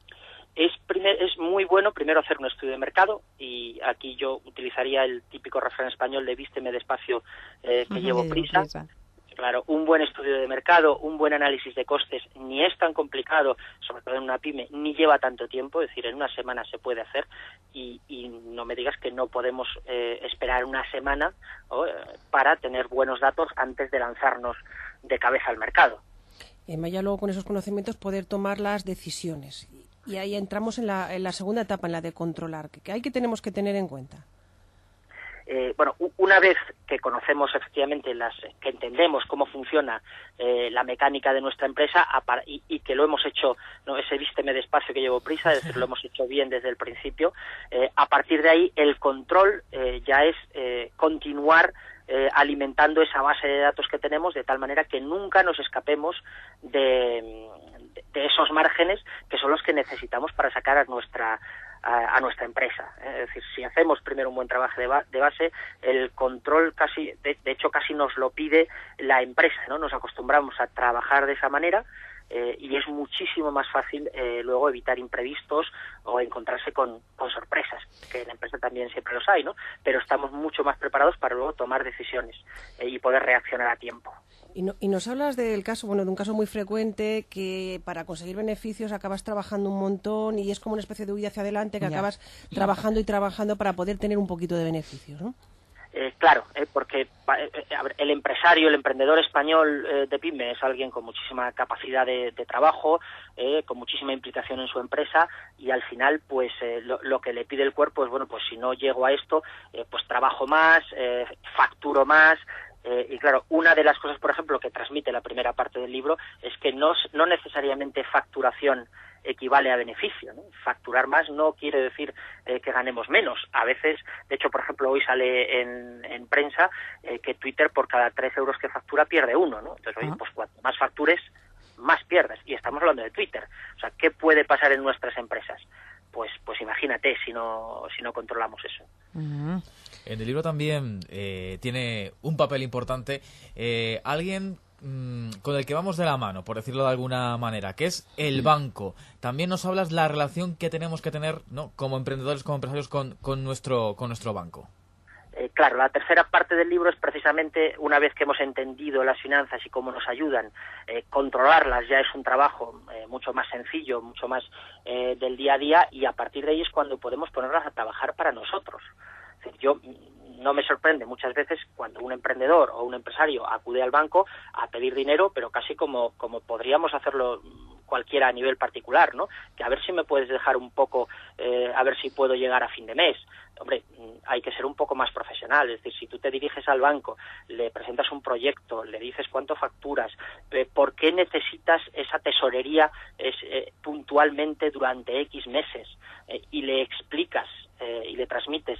Es, primer, es muy bueno primero hacer un estudio de mercado, y aquí yo utilizaría el típico refrán español de vísteme despacio eh, que llevo prisa. prisa. Claro, un buen estudio de mercado, un buen análisis de costes, ni es tan complicado, sobre todo en una pyme, ni lleva tanto tiempo, es decir, en una semana se puede hacer, y, y no me digas que no podemos eh, esperar una semana ¿no? para tener buenos datos antes de lanzarnos de cabeza al mercado. Y además ya luego con esos conocimientos poder tomar las decisiones. Y ahí entramos en la, en la segunda etapa, en la de controlar. ¿Qué hay que tenemos que tener en cuenta? Eh, bueno, una vez que conocemos efectivamente, las que entendemos cómo funciona eh, la mecánica de nuestra empresa y, y que lo hemos hecho, no ese vísteme despacio que llevo prisa, es decir, lo hemos hecho bien desde el principio, eh, a partir de ahí el control eh, ya es eh, continuar eh, alimentando esa base de datos que tenemos de tal manera que nunca nos escapemos de, de esos márgenes que son los que necesitamos para sacar a nuestra A, a nuestra empresa. Es decir, si hacemos primero un buen trabajo de, ba de base, el control casi, de, de hecho casi nos lo pide la empresa, ¿no? Nos acostumbramos a trabajar de esa manera eh, y es muchísimo más fácil eh, luego evitar imprevistos o encontrarse con, con sorpresas, que en la empresa también siempre los hay, ¿no? Pero estamos mucho más preparados para luego tomar decisiones eh, y poder reaccionar a tiempo. Y, no, y nos hablas del caso, bueno, de un caso muy frecuente que para conseguir beneficios acabas trabajando un montón y es como una especie de huida hacia adelante que ya. acabas ya. trabajando y trabajando para poder tener un poquito de beneficios, ¿no? Eh, claro, eh, porque eh, a ver, el empresario, el emprendedor español eh, de PYME es alguien con muchísima capacidad de, de trabajo, eh, con muchísima implicación en su empresa y al final, pues eh, lo, lo que le pide el cuerpo es, bueno, pues si no llego a esto, eh, pues trabajo más, eh, facturo más. Eh, y claro, una de las cosas, por ejemplo, que transmite la primera parte del libro es que no, no necesariamente facturación equivale a beneficio, ¿no? Facturar más no quiere decir eh, que ganemos menos. A veces, de hecho, por ejemplo, hoy sale en, en prensa eh, que Twitter por cada tres euros que factura pierde uno, ¿no? Entonces, oye, pues cuanto más factures, más pierdes. Y estamos hablando de Twitter. O sea, ¿qué puede pasar en nuestras empresas? Pues, pues imagínate si no, si no controlamos eso. Uh-huh. En el libro también eh, tiene un papel importante eh, alguien mmm, con el que vamos de la mano, por decirlo de alguna manera, que es el banco. También nos hablas la relación que tenemos que tener, ¿no?, como emprendedores, como empresarios, con, con, nuestro, con nuestro banco. Eh, claro, la tercera parte del libro es precisamente, una vez que hemos entendido las finanzas y cómo nos ayudan, eh, controlarlas ya es un trabajo eh, mucho más sencillo, mucho más eh, del día a día, y a partir de ahí es cuando podemos ponerlas a trabajar para nosotros. Es decir, yo no me sorprende muchas veces cuando un emprendedor o un empresario acude al banco a pedir dinero, pero casi como, como podríamos hacerlo cualquiera a nivel particular, ¿no? Que a ver si me puedes dejar un poco, eh, a ver si puedo llegar a fin de mes. Hombre, hay que ser un poco más profesional, es decir, si tú te diriges al banco, le presentas un proyecto, le dices cuánto facturas, eh, por qué necesitas esa tesorería es, eh, puntualmente durante X meses, eh, y le explicas eh, y le transmites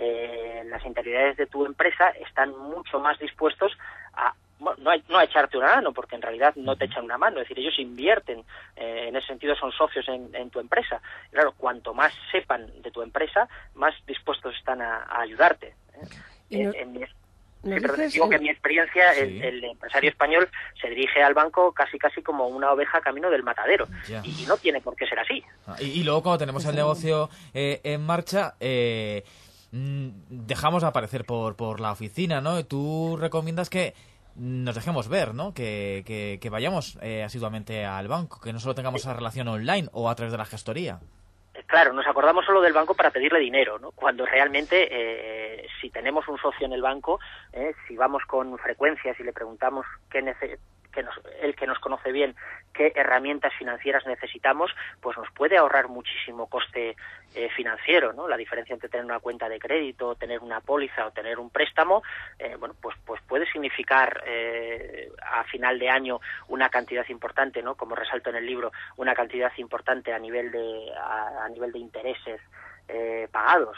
eh, las interioridades de tu empresa, están mucho más dispuestos a Bueno, no, a, no a echarte una mano, porque en realidad no te echan una mano, es decir, ellos invierten, eh, en ese sentido son socios en, en tu empresa. Y claro, cuanto más sepan de tu empresa, más dispuestos están a, a ayudarte. ¿eh? Y no, en, en mi, no sí, perdón, dices, digo que en mi experiencia, sí. el, el empresario español se dirige al banco casi casi como una oveja camino del matadero, y, y no tiene por qué ser así. Ah, y, y luego cuando tenemos el negocio eh, en marcha, eh, dejamos de aparecer por, por la oficina, ¿no? Tú recomiendas que nos dejemos ver, ¿no? Que, que, que vayamos eh, asiduamente al banco, que no solo tengamos esa relación online o a través de la gestoría. Claro, nos acordamos solo del banco para pedirle dinero, ¿no? Cuando realmente, eh, si tenemos un socio en el banco, eh, si vamos con frecuencia, si le preguntamos qué nece- que nos, el que nos conoce bien qué herramientas financieras necesitamos, pues nos puede ahorrar muchísimo coste eh, financiero, ¿no? La diferencia entre tener una cuenta de crédito, tener una póliza o tener un préstamo, eh, bueno, pues pues puede significar eh, a final de año una cantidad importante, ¿no? Como resalto en el libro, una cantidad importante a nivel de a, a nivel de intereses eh, pagados.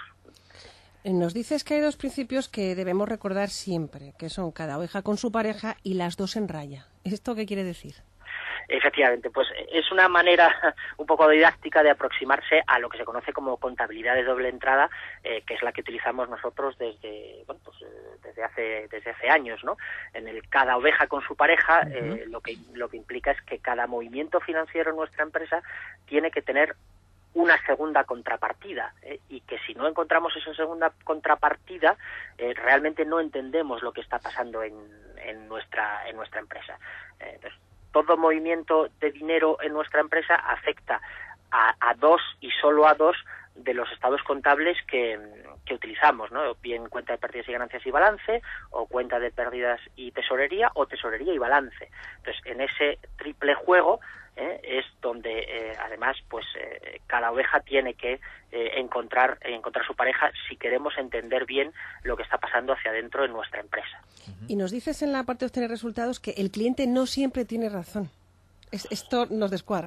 Nos dices que hay dos principios que debemos recordar siempre, que son cada oveja con su pareja y las dos en raya. ¿Esto qué quiere decir? Efectivamente, pues es una manera un poco didáctica de aproximarse a lo que se conoce como contabilidad de doble entrada, eh, que es la que utilizamos nosotros desde bueno, pues, eh, desde hace desde hace años, ¿no? En el cada oveja con su pareja, uh-huh. eh, lo que lo que implica es que cada movimiento financiero en nuestra empresa tiene que tener una segunda contrapartida, eh, y que si no encontramos esa segunda contrapartida, eh, realmente no entendemos lo que está pasando en, en nuestra en nuestra empresa. Eh, entonces, todo movimiento de dinero en nuestra empresa afecta a, a dos y solo a dos de los estados contables que, que utilizamos, ¿no? Bien cuenta de pérdidas y ganancias y balance, o cuenta de pérdidas y tesorería, o tesorería y balance. Entonces, en ese triple juego, ¿eh? es donde eh, además pues eh, cada oveja tiene que eh, encontrar encontrar su pareja si queremos entender bien lo que está pasando hacia adentro en nuestra empresa. Y nos dices en la parte de obtener resultados que el cliente no siempre tiene razón. Es, esto nos descuadra.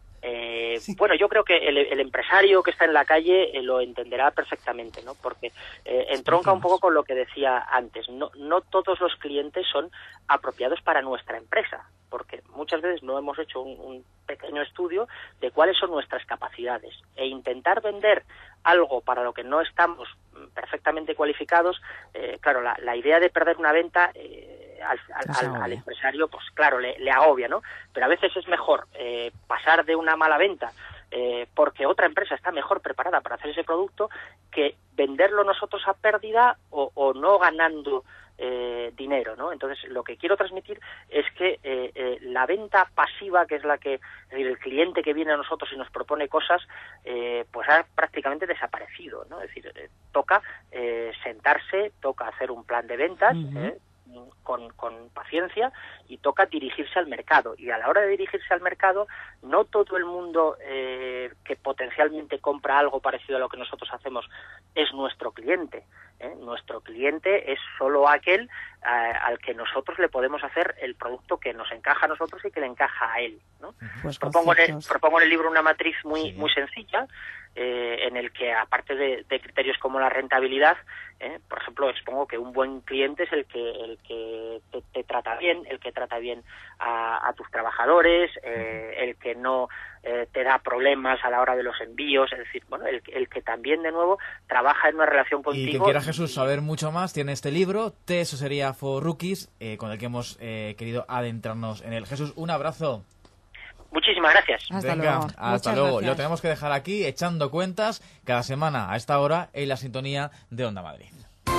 Eh, sí. Bueno, yo creo que el, el empresario que está en la calle eh, lo entenderá perfectamente, ¿no? Porque eh, entronca un poco con lo que decía antes. No, no todos los clientes son apropiados para nuestra empresa, porque muchas veces no hemos hecho un, un pequeño estudio de cuáles son nuestras capacidades. E intentar vender algo para lo que no estamos perfectamente cualificados, eh, claro, la, la idea de perder una venta... Eh, Al, al, al empresario, pues claro, le, le agobia, ¿no? Pero a veces es mejor eh, pasar de una mala venta eh, porque otra empresa está mejor preparada para hacer ese producto que venderlo nosotros a pérdida o, o no ganando eh, dinero, ¿no? Entonces, lo que quiero transmitir es que eh, eh, la venta pasiva, que es la que, es decir, el cliente que viene a nosotros y nos propone cosas, eh, pues ha prácticamente desaparecido, ¿no? Es decir, eh, toca eh, sentarse, toca hacer un plan de ventas, uh-huh. ¿eh? Con, con paciencia, y toca dirigirse al mercado. Y a la hora de dirigirse al mercado, no todo el mundo eh, que potencialmente compra algo parecido a lo que nosotros hacemos es nuestro cliente. ¿eh? Nuestro cliente es solo aquel eh, al que nosotros le podemos hacer el producto que nos encaja a nosotros y que le encaja a él, ¿no? Pues propongo, en el, propongo en el libro una matriz muy, sí. muy sencilla, Eh, en el que, aparte de, de criterios como la rentabilidad, eh, por ejemplo, expongo que un buen cliente es el que el que te, te trata bien, el que trata bien a, a tus trabajadores, eh, el que no eh, te da problemas a la hora de los envíos, es decir, bueno, el, el que también, de nuevo, trabaja en una relación contigo. Y que quiera, Jesús, saber mucho más, tiene este libro, T, eso sería for Rookies, eh, con el que hemos eh, querido adentrarnos en él. Jesús, un abrazo. Muchísimas gracias. Hasta Venga, luego. hasta Muchas luego. Gracias. Lo tenemos que dejar aquí, echando cuentas, cada semana a esta hora en la sintonía de Onda Madrid.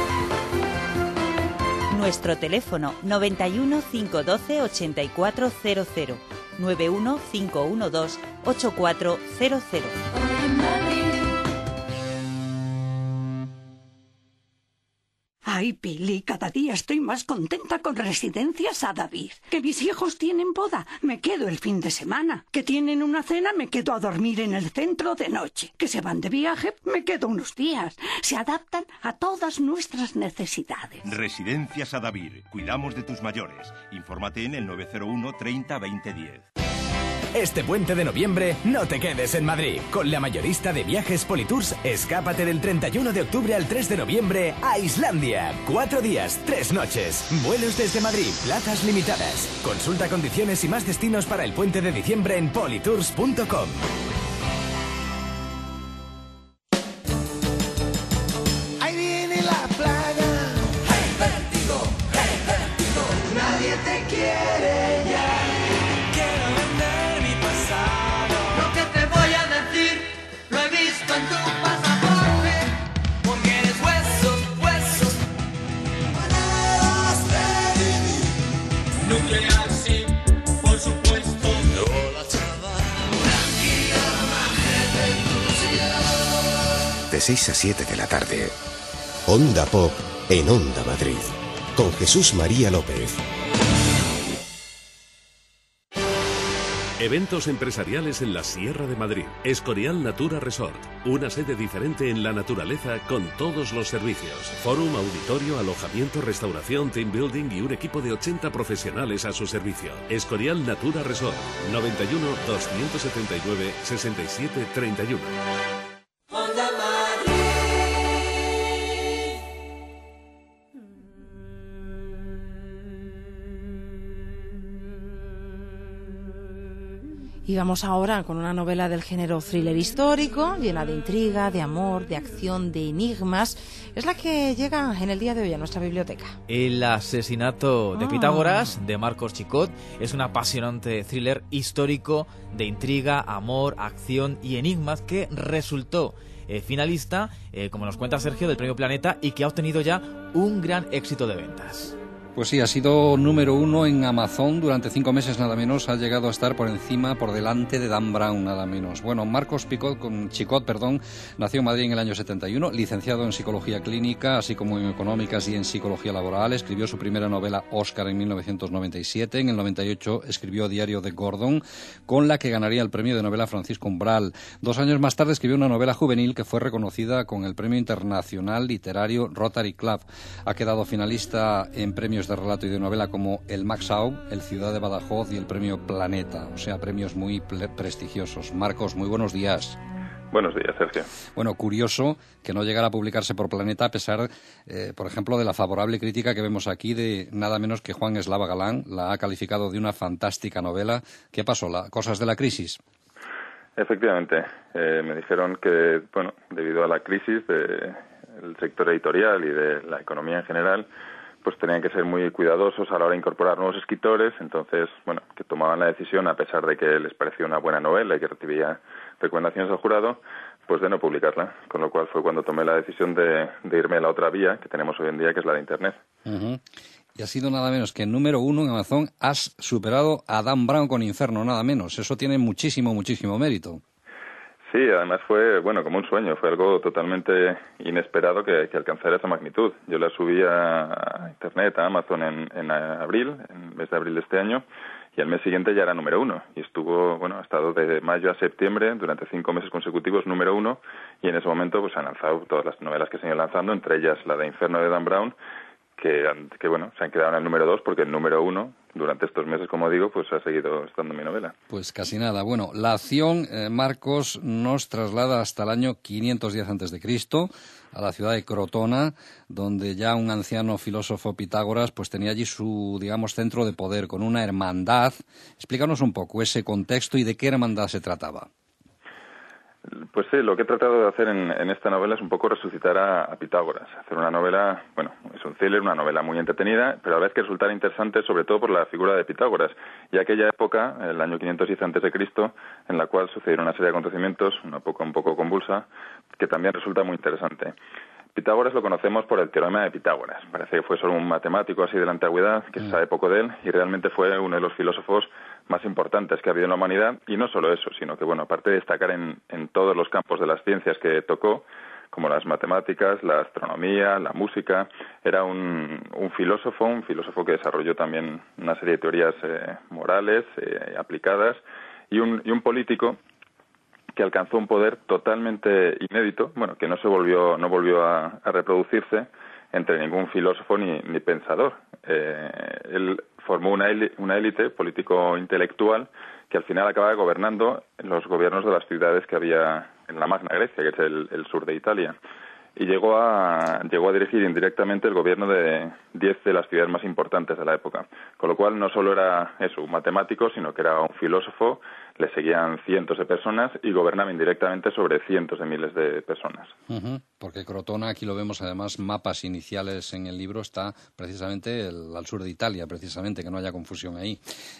Nuestro teléfono noventa y uno, cinco doce, ochenta y cuatro cero cero, nueve uno cinco uno dos ocho cuatro cero cero. Ay, Pili, cada día estoy más contenta con Residencias a David. Que mis hijos tienen boda, me quedo el fin de semana. Que tienen una cena, me quedo a dormir en el centro de noche. Que se van de viaje, me quedo unos días. Se adaptan a todas nuestras necesidades. Residencias a David. Cuidamos de tus mayores. Infórmate en el nueve cero uno treinta veinte diez. Este puente de noviembre no te quedes en Madrid. Con la mayorista de viajes Politours, escápate del treinta y uno de octubre al tres de noviembre a Islandia. Cuatro días, tres noches. Vuelos desde Madrid, plazas limitadas. Consulta condiciones y más destinos para el puente de diciembre en politours punto com. Ahí viene la plaga. Hey, vértigo, hey, vértigo. Nadie te quiere ya. En tu pasaporte, porque eres huesos, huesos. Maneras de vivir. Nuclear, sí, por supuesto. No la chava. Tranquila, magia de De seis a siete de la tarde. Onda Pop en Onda Madrid. Con Jesús María López. Eventos empresariales en la Sierra de Madrid. Escorial Natura Resort. Una sede diferente en la naturaleza con todos los servicios. Fórum, auditorio, alojamiento, restauración, team building y un equipo de ochenta profesionales a su servicio. Escorial Natura Resort. noventa y uno, doscientos setenta y nueve, sesenta y siete, treinta y uno. Onda Madrid. Y vamos ahora con una novela del género thriller histórico, llena de intriga, de amor, de acción, de enigmas. Es la que llega en el día de hoy a nuestra biblioteca. El asesinato de Ah. Pitágoras, de Marcos Chicot, es un apasionante thriller histórico de intriga, amor, acción y enigmas que resultó eh, finalista, eh, como nos cuenta Sergio, del Premio Planeta y que ha obtenido ya un gran éxito de ventas. Pues sí, ha sido número uno en Amazon durante cinco meses nada menos, ha llegado a estar por encima, por delante de Dan Brown nada menos. Bueno, Marcos Picot, con Chicot, perdón, nació en Madrid en el año setenta y uno, licenciado en Psicología Clínica, así como en Económicas y en Psicología Laboral. Escribió su primera novela Oscar en mil novecientos noventa y siete, en el noventa y ocho escribió Diario de Gordon, con la que ganaría el premio de novela Francisco Umbral. Dos años más tarde escribió una novela juvenil que fue reconocida con el Premio Internacional Literario Rotary Club. Ha quedado finalista en premios de relato y de novela como el Max Aub, el Ciudad de Badajoz y el Premio Planeta, o sea, premios muy prestigiosos. Marcos, muy buenos días. Buenos días, Sergio. Bueno, curioso que no llegara a publicarse por Planeta a pesar, eh, por ejemplo, de la favorable crítica que vemos aquí de nada menos que Juan Eslava Galán. La ha calificado de una fantástica novela. ¿Qué pasó? ¿La, ¿Cosas de la crisis? Efectivamente. Eh, me dijeron que, bueno, debido a la crisis del sector editorial y de la economía en general, pues tenían que ser muy cuidadosos a la hora de incorporar nuevos escritores, entonces, bueno, que tomaban la decisión, a pesar de que les parecía una buena novela y que recibía recomendaciones del jurado, pues de no publicarla, con lo cual fue cuando tomé la decisión de, de irme a la otra vía que tenemos hoy en día, que es la de Internet. Uh-huh. Y ha sido nada menos que número uno en Amazon, has superado a Dan Brown con Inferno, nada menos. Eso tiene muchísimo, muchísimo mérito. Sí, además fue, bueno, como un sueño, fue algo totalmente inesperado que, que alcanzara esa magnitud. Yo la subí a, a Internet, a Amazon, en, en abril, en el mes de abril de este año, y al mes siguiente ya era número uno. Y estuvo, bueno, ha estado de mayo a septiembre, durante cinco meses consecutivos, número uno, y en ese momento pues se han lanzado todas las novelas que se han ido lanzando, entre ellas la de Inferno de Dan Brown, que, que bueno, se han quedado en el número dos, porque el número uno, durante estos meses, como digo, pues ha seguido estando mi novela. Pues casi nada. Bueno, la acción, eh, Marcos, nos traslada hasta el año quinientos diez antes de Cristo, a la ciudad de Crotona, donde ya un anciano filósofo Pitágoras pues tenía allí su, digamos, centro de poder, con una hermandad. Explícanos un poco ese contexto y de qué hermandad se trataba. Pues sí, lo que he tratado de hacer en, en esta novela es un poco resucitar a, a Pitágoras. Hacer una novela, bueno, es un thriller, una novela muy entretenida, pero a la vez que resultara interesante sobre todo por la figura de Pitágoras. Y aquella época, el año quinientos diez antes de Cristo, en la cual sucedieron una serie de acontecimientos, una época un poco convulsa, que también resulta muy interesante. Pitágoras lo conocemos por el teorema de Pitágoras. Parece que fue solo un matemático así de la antigüedad, que se sabe poco de él, y realmente fue uno de los filósofos más importantes que ha habido en la humanidad. Y no solo eso, sino que, bueno, aparte de destacar en, en todos los campos de las ciencias que tocó, como las matemáticas, la astronomía, la música, era un, un filósofo, un filósofo que desarrolló también una serie de teorías eh, morales eh, aplicadas, y un, y un político que alcanzó un poder totalmente inédito, bueno, que no se volvió, no volvió a, a reproducirse entre ningún filósofo ni, ni pensador. Eh, él formó una élite, una élite político-intelectual que al final acaba gobernando los gobiernos de las ciudades que había en la Magna Grecia, que es el, el sur de Italia. Y llegó a, llegó a dirigir indirectamente el gobierno de diez de las ciudades más importantes de la época. Con lo cual no solo era eso, un matemático, sino que era un filósofo, le seguían cientos de personas y gobernaba indirectamente sobre cientos de miles de personas. Uh-huh, porque Crotona, aquí lo vemos además, mapas iniciales en el libro, está precisamente el, al sur de Italia, precisamente, que no haya confusión ahí.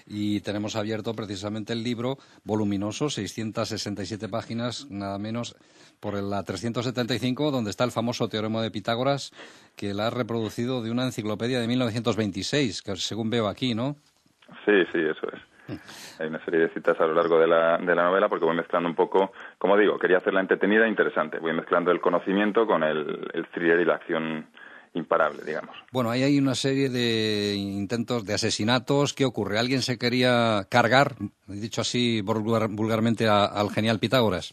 Y tenemos abierto precisamente el libro, voluminoso, seiscientas sesenta y siete páginas, nada menos, por la trescientos setenta y cinco, donde está el famoso teorema de Pitágoras, que la ha reproducido de una enciclopedia de mil novecientos veintiséis, que según veo aquí, ¿no? Sí, sí, eso es. Hay una serie de citas a lo largo de la, de la novela, porque voy mezclando un poco, como digo, quería hacerla entretenida e interesante. Voy mezclando el conocimiento con el, el thriller y la acción imparable, digamos. Bueno, ahí hay una serie de intentos de asesinatos. ¿Qué ocurre? ¿Alguien se quería cargar, dicho así vulgar, vulgarmente, a, al genial Pitágoras?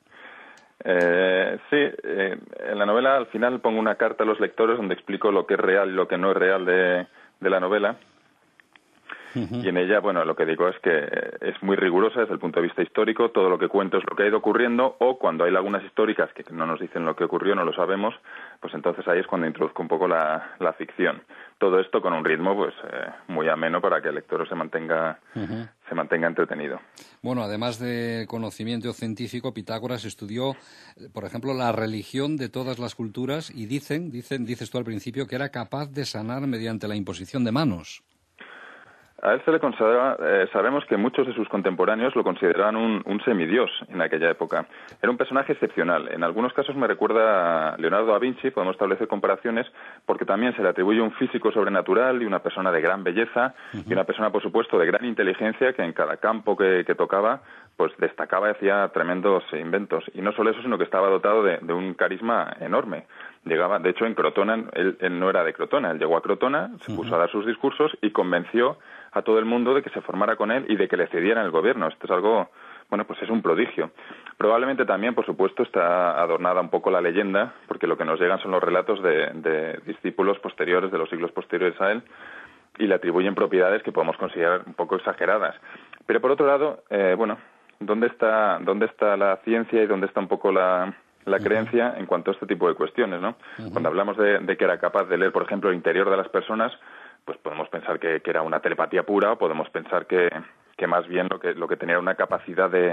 Eh, sí, eh, en la novela al final pongo una carta a los lectores donde explico lo que es real y lo que no es real de, de la novela. Uh-huh. Y en ella, bueno, lo que digo es que es muy rigurosa desde el punto de vista histórico, todo lo que cuento es lo que ha ido ocurriendo, o cuando hay lagunas históricas que no nos dicen lo que ocurrió, no lo sabemos, pues entonces ahí es cuando introduzco un poco la, la ficción. Todo esto con un ritmo pues eh, muy ameno para que el lector se mantenga, uh-huh. se mantenga entretenido. Bueno, además de conocimiento científico, Pitágoras estudió, por ejemplo, la religión de todas las culturas y dicen, dicen, dices tú al principio, que era capaz de sanar mediante la imposición de manos. A él se le considera, eh, sabemos que muchos de sus contemporáneos lo consideraban un, un semidios en aquella época. Era un personaje excepcional. En algunos casos me recuerda a Leonardo da Vinci, podemos establecer comparaciones, porque también se le atribuye un físico sobrenatural y una persona de gran belleza, uh-huh. y una persona, por supuesto, de gran inteligencia, que en cada campo que, que tocaba, pues destacaba y hacía tremendos inventos. Y no solo eso, sino que estaba dotado de, de un carisma enorme. Llegaba, de hecho, en Crotona, él, él no era de Crotona, él llegó a Crotona, se puso uh-huh. a dar sus discursos y convenció a todo el mundo de que se formara con él y de que le cedieran el gobierno. Esto es algo, bueno, pues es un prodigio. Probablemente también, por supuesto, está adornada un poco la leyenda, porque lo que nos llegan son los relatos de, de discípulos posteriores, de los siglos posteriores a él, y le atribuyen propiedades que podemos considerar un poco exageradas. Pero por otro lado, eh, bueno, ¿dónde está, dónde está la ciencia y dónde está un poco la... la uh-huh. creencia en cuanto a este tipo de cuestiones, ¿no? Uh-huh. Cuando hablamos de, de que era capaz de leer, por ejemplo, el interior de las personas, pues podemos pensar que, que era una telepatía pura, o podemos pensar que, que más bien lo que, lo que tenía era una capacidad de,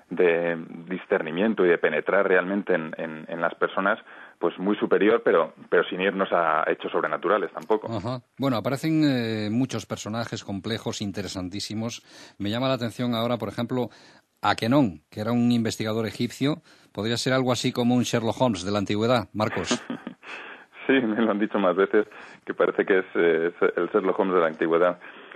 de discernimiento y de penetrar realmente en, en, en las personas, pues muy superior, pero, pero sin irnos a hechos sobrenaturales tampoco. Ajá. Bueno, aparecen eh, muchos personajes complejos, interesantísimos. Me llama la atención ahora, por ejemplo, Akenón, que era un investigador egipcio. Podría ser algo así como un Sherlock Holmes de la antigüedad, Marcos. Sí, me lo han dicho más veces, que parece que es, eh, es el Sherlock Holmes de la antigüedad.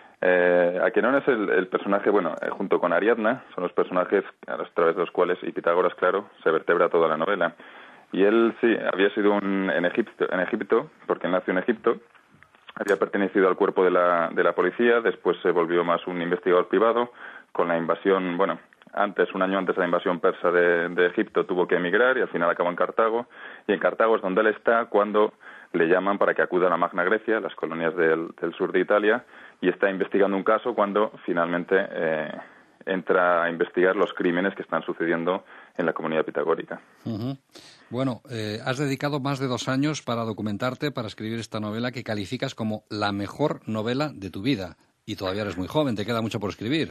Eh, Akenón es el, el personaje, bueno, eh, junto con Ariadna, son los personajes a través de los cuales, y Pitágoras, claro, se vertebra toda la novela. Y él, sí, había sido un, en, Egipto, en Egipto, porque nació en Egipto, había pertenecido al cuerpo de la, de la policía, después se volvió más un investigador privado, con la invasión, bueno... Antes, un año antes de la invasión persa de, de Egipto, tuvo que emigrar y al final acabó en Cartago. Y en Cartago es donde él está cuando le llaman para que acuda a la Magna Grecia, las colonias del, del sur de Italia, y está investigando un caso cuando finalmente eh, entra a investigar los crímenes que están sucediendo en la comunidad pitagórica. Uh-huh. Bueno, eh, has dedicado más de dos años para documentarte, para escribir esta novela que calificas como la mejor novela de tu vida. Y todavía eres muy joven, te queda mucho por escribir.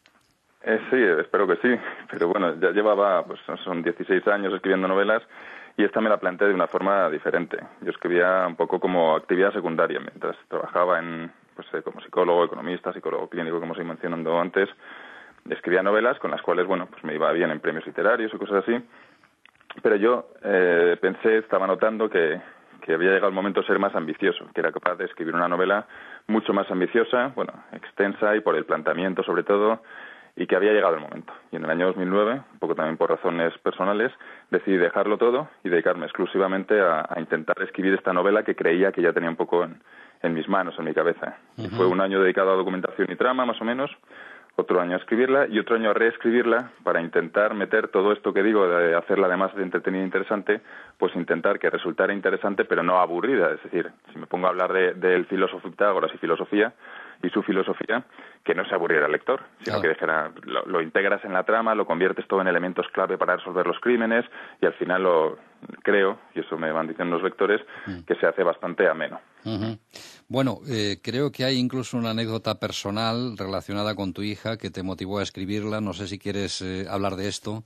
Eh, sí, espero que sí, pero bueno, ya llevaba, pues son dieciséis años escribiendo novelas y esta me la planteé de una forma diferente. Yo escribía un poco como actividad secundaria, mientras trabajaba en, pues eh, como psicólogo, economista, psicólogo clínico, como os he mencionado antes, escribía novelas con las cuales, bueno, pues me iba bien en premios literarios y cosas así, pero yo eh, pensé, estaba notando que, que había llegado el momento de ser más ambicioso, que era capaz de escribir una novela mucho más ambiciosa, bueno, extensa y por el planteamiento sobre todo, y que había llegado el momento. Y en el año dos mil nueve, un poco también por razones personales, decidí dejarlo todo y dedicarme exclusivamente a, a intentar escribir esta novela que creía que ya tenía un poco en, en mis manos, en mi cabeza. Uh-huh. Y fue un año dedicado a documentación y trama, más o menos, otro año a escribirla y otro año a reescribirla para intentar meter todo esto que digo de hacerla además de entretenida e interesante, pues intentar que resultara interesante pero no aburrida. Es decir, si me pongo a hablar de, del filósofo Pitágoras y filosofía, y su filosofía, que no se aburriera al lector, sino claro. que dijera, lo, lo integras en la trama, lo conviertes todo en elementos clave para resolver los crímenes y al final lo creo, y eso me van diciendo los lectores, uh-huh. que se hace bastante ameno. Uh-huh. Bueno, eh, creo que hay incluso una anécdota personal relacionada con tu hija que te motivó a escribirla. No sé si quieres eh, hablar de esto.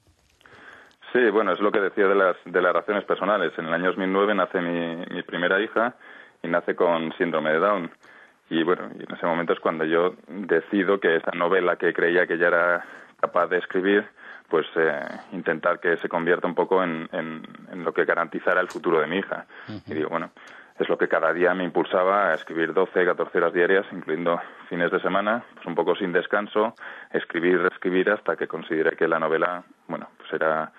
Sí, bueno, es lo que decía de las, de las razones personales. En el año dos mil nueve nace mi, mi primera hija y nace con síndrome de Down. Y bueno, y en ese momento es cuando yo decido que esa novela que creía que ya era capaz de escribir, pues eh, intentar que se convierta un poco en, en, en lo que garantizara el futuro de mi hija. Uh-huh. Y digo, bueno, es lo que cada día me impulsaba a escribir doce, catorce horas diarias, incluyendo fines de semana, pues un poco sin descanso, escribir, reescribir, hasta que consideré que la novela, bueno, pues era,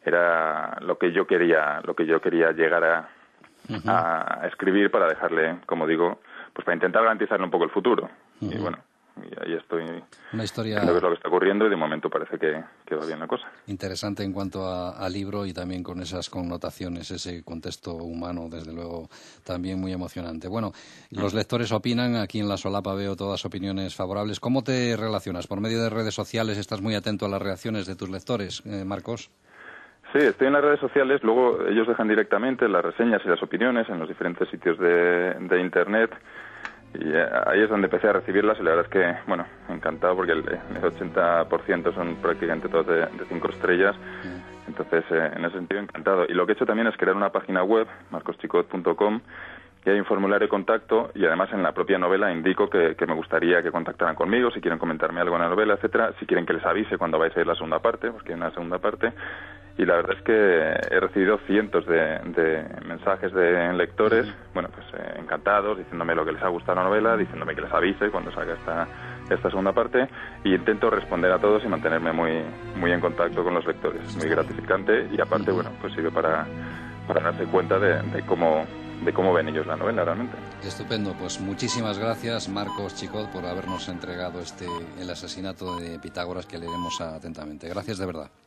era lo que yo quería, lo que yo quería llegar a, uh-huh. a escribir para dejarle, como digo, pues para intentar garantizarle un poco el futuro. Uh-huh. Y bueno, y ahí estoy. Una historia. Viendo qué es lo que está ocurriendo y de momento parece que, que va bien la cosa. Interesante en cuanto a, a libro y también con esas connotaciones, ese contexto humano, desde luego, también muy emocionante. Bueno, los lectores opinan, aquí en La Solapa veo todas opiniones favorables. ¿Cómo te relacionas? ¿Por medio de redes sociales estás muy atento a las reacciones de tus lectores, eh, Marcos? Sí, estoy en las redes sociales, luego ellos dejan directamente las reseñas y las opiniones en los diferentes sitios de, de Internet. Y ahí es donde empecé a recibirlas y la verdad es que, bueno, encantado porque el, el ochenta por ciento son prácticamente todos de, de cinco estrellas. Entonces, eh, en ese sentido, encantado. Y lo que he hecho también es crear una página web, marcos chicot punto com, y hay un formulario de contacto, y además en la propia novela indico que, que me gustaría que contactaran conmigo, si quieren comentarme algo en la novela, etcétera, si quieren que les avise cuando vais a ir la segunda parte, porque hay una segunda parte. Y la verdad es que he recibido cientos de, de mensajes de lectores, bueno, pues eh, encantados, diciéndome lo que les ha gustado la novela, diciéndome que les avise cuando salga esta, esta segunda parte, y intento responder a todos y mantenerme muy muy en contacto con los lectores. Es muy gratificante y aparte, bueno, pues sirve para, para darse cuenta de, de cómo de cómo ven ellos la novela realmente. Estupendo, pues muchísimas gracias, Marcos Chicot, por habernos entregado este El asesinato de Pitágoras, que leeremos atentamente. Gracias de verdad.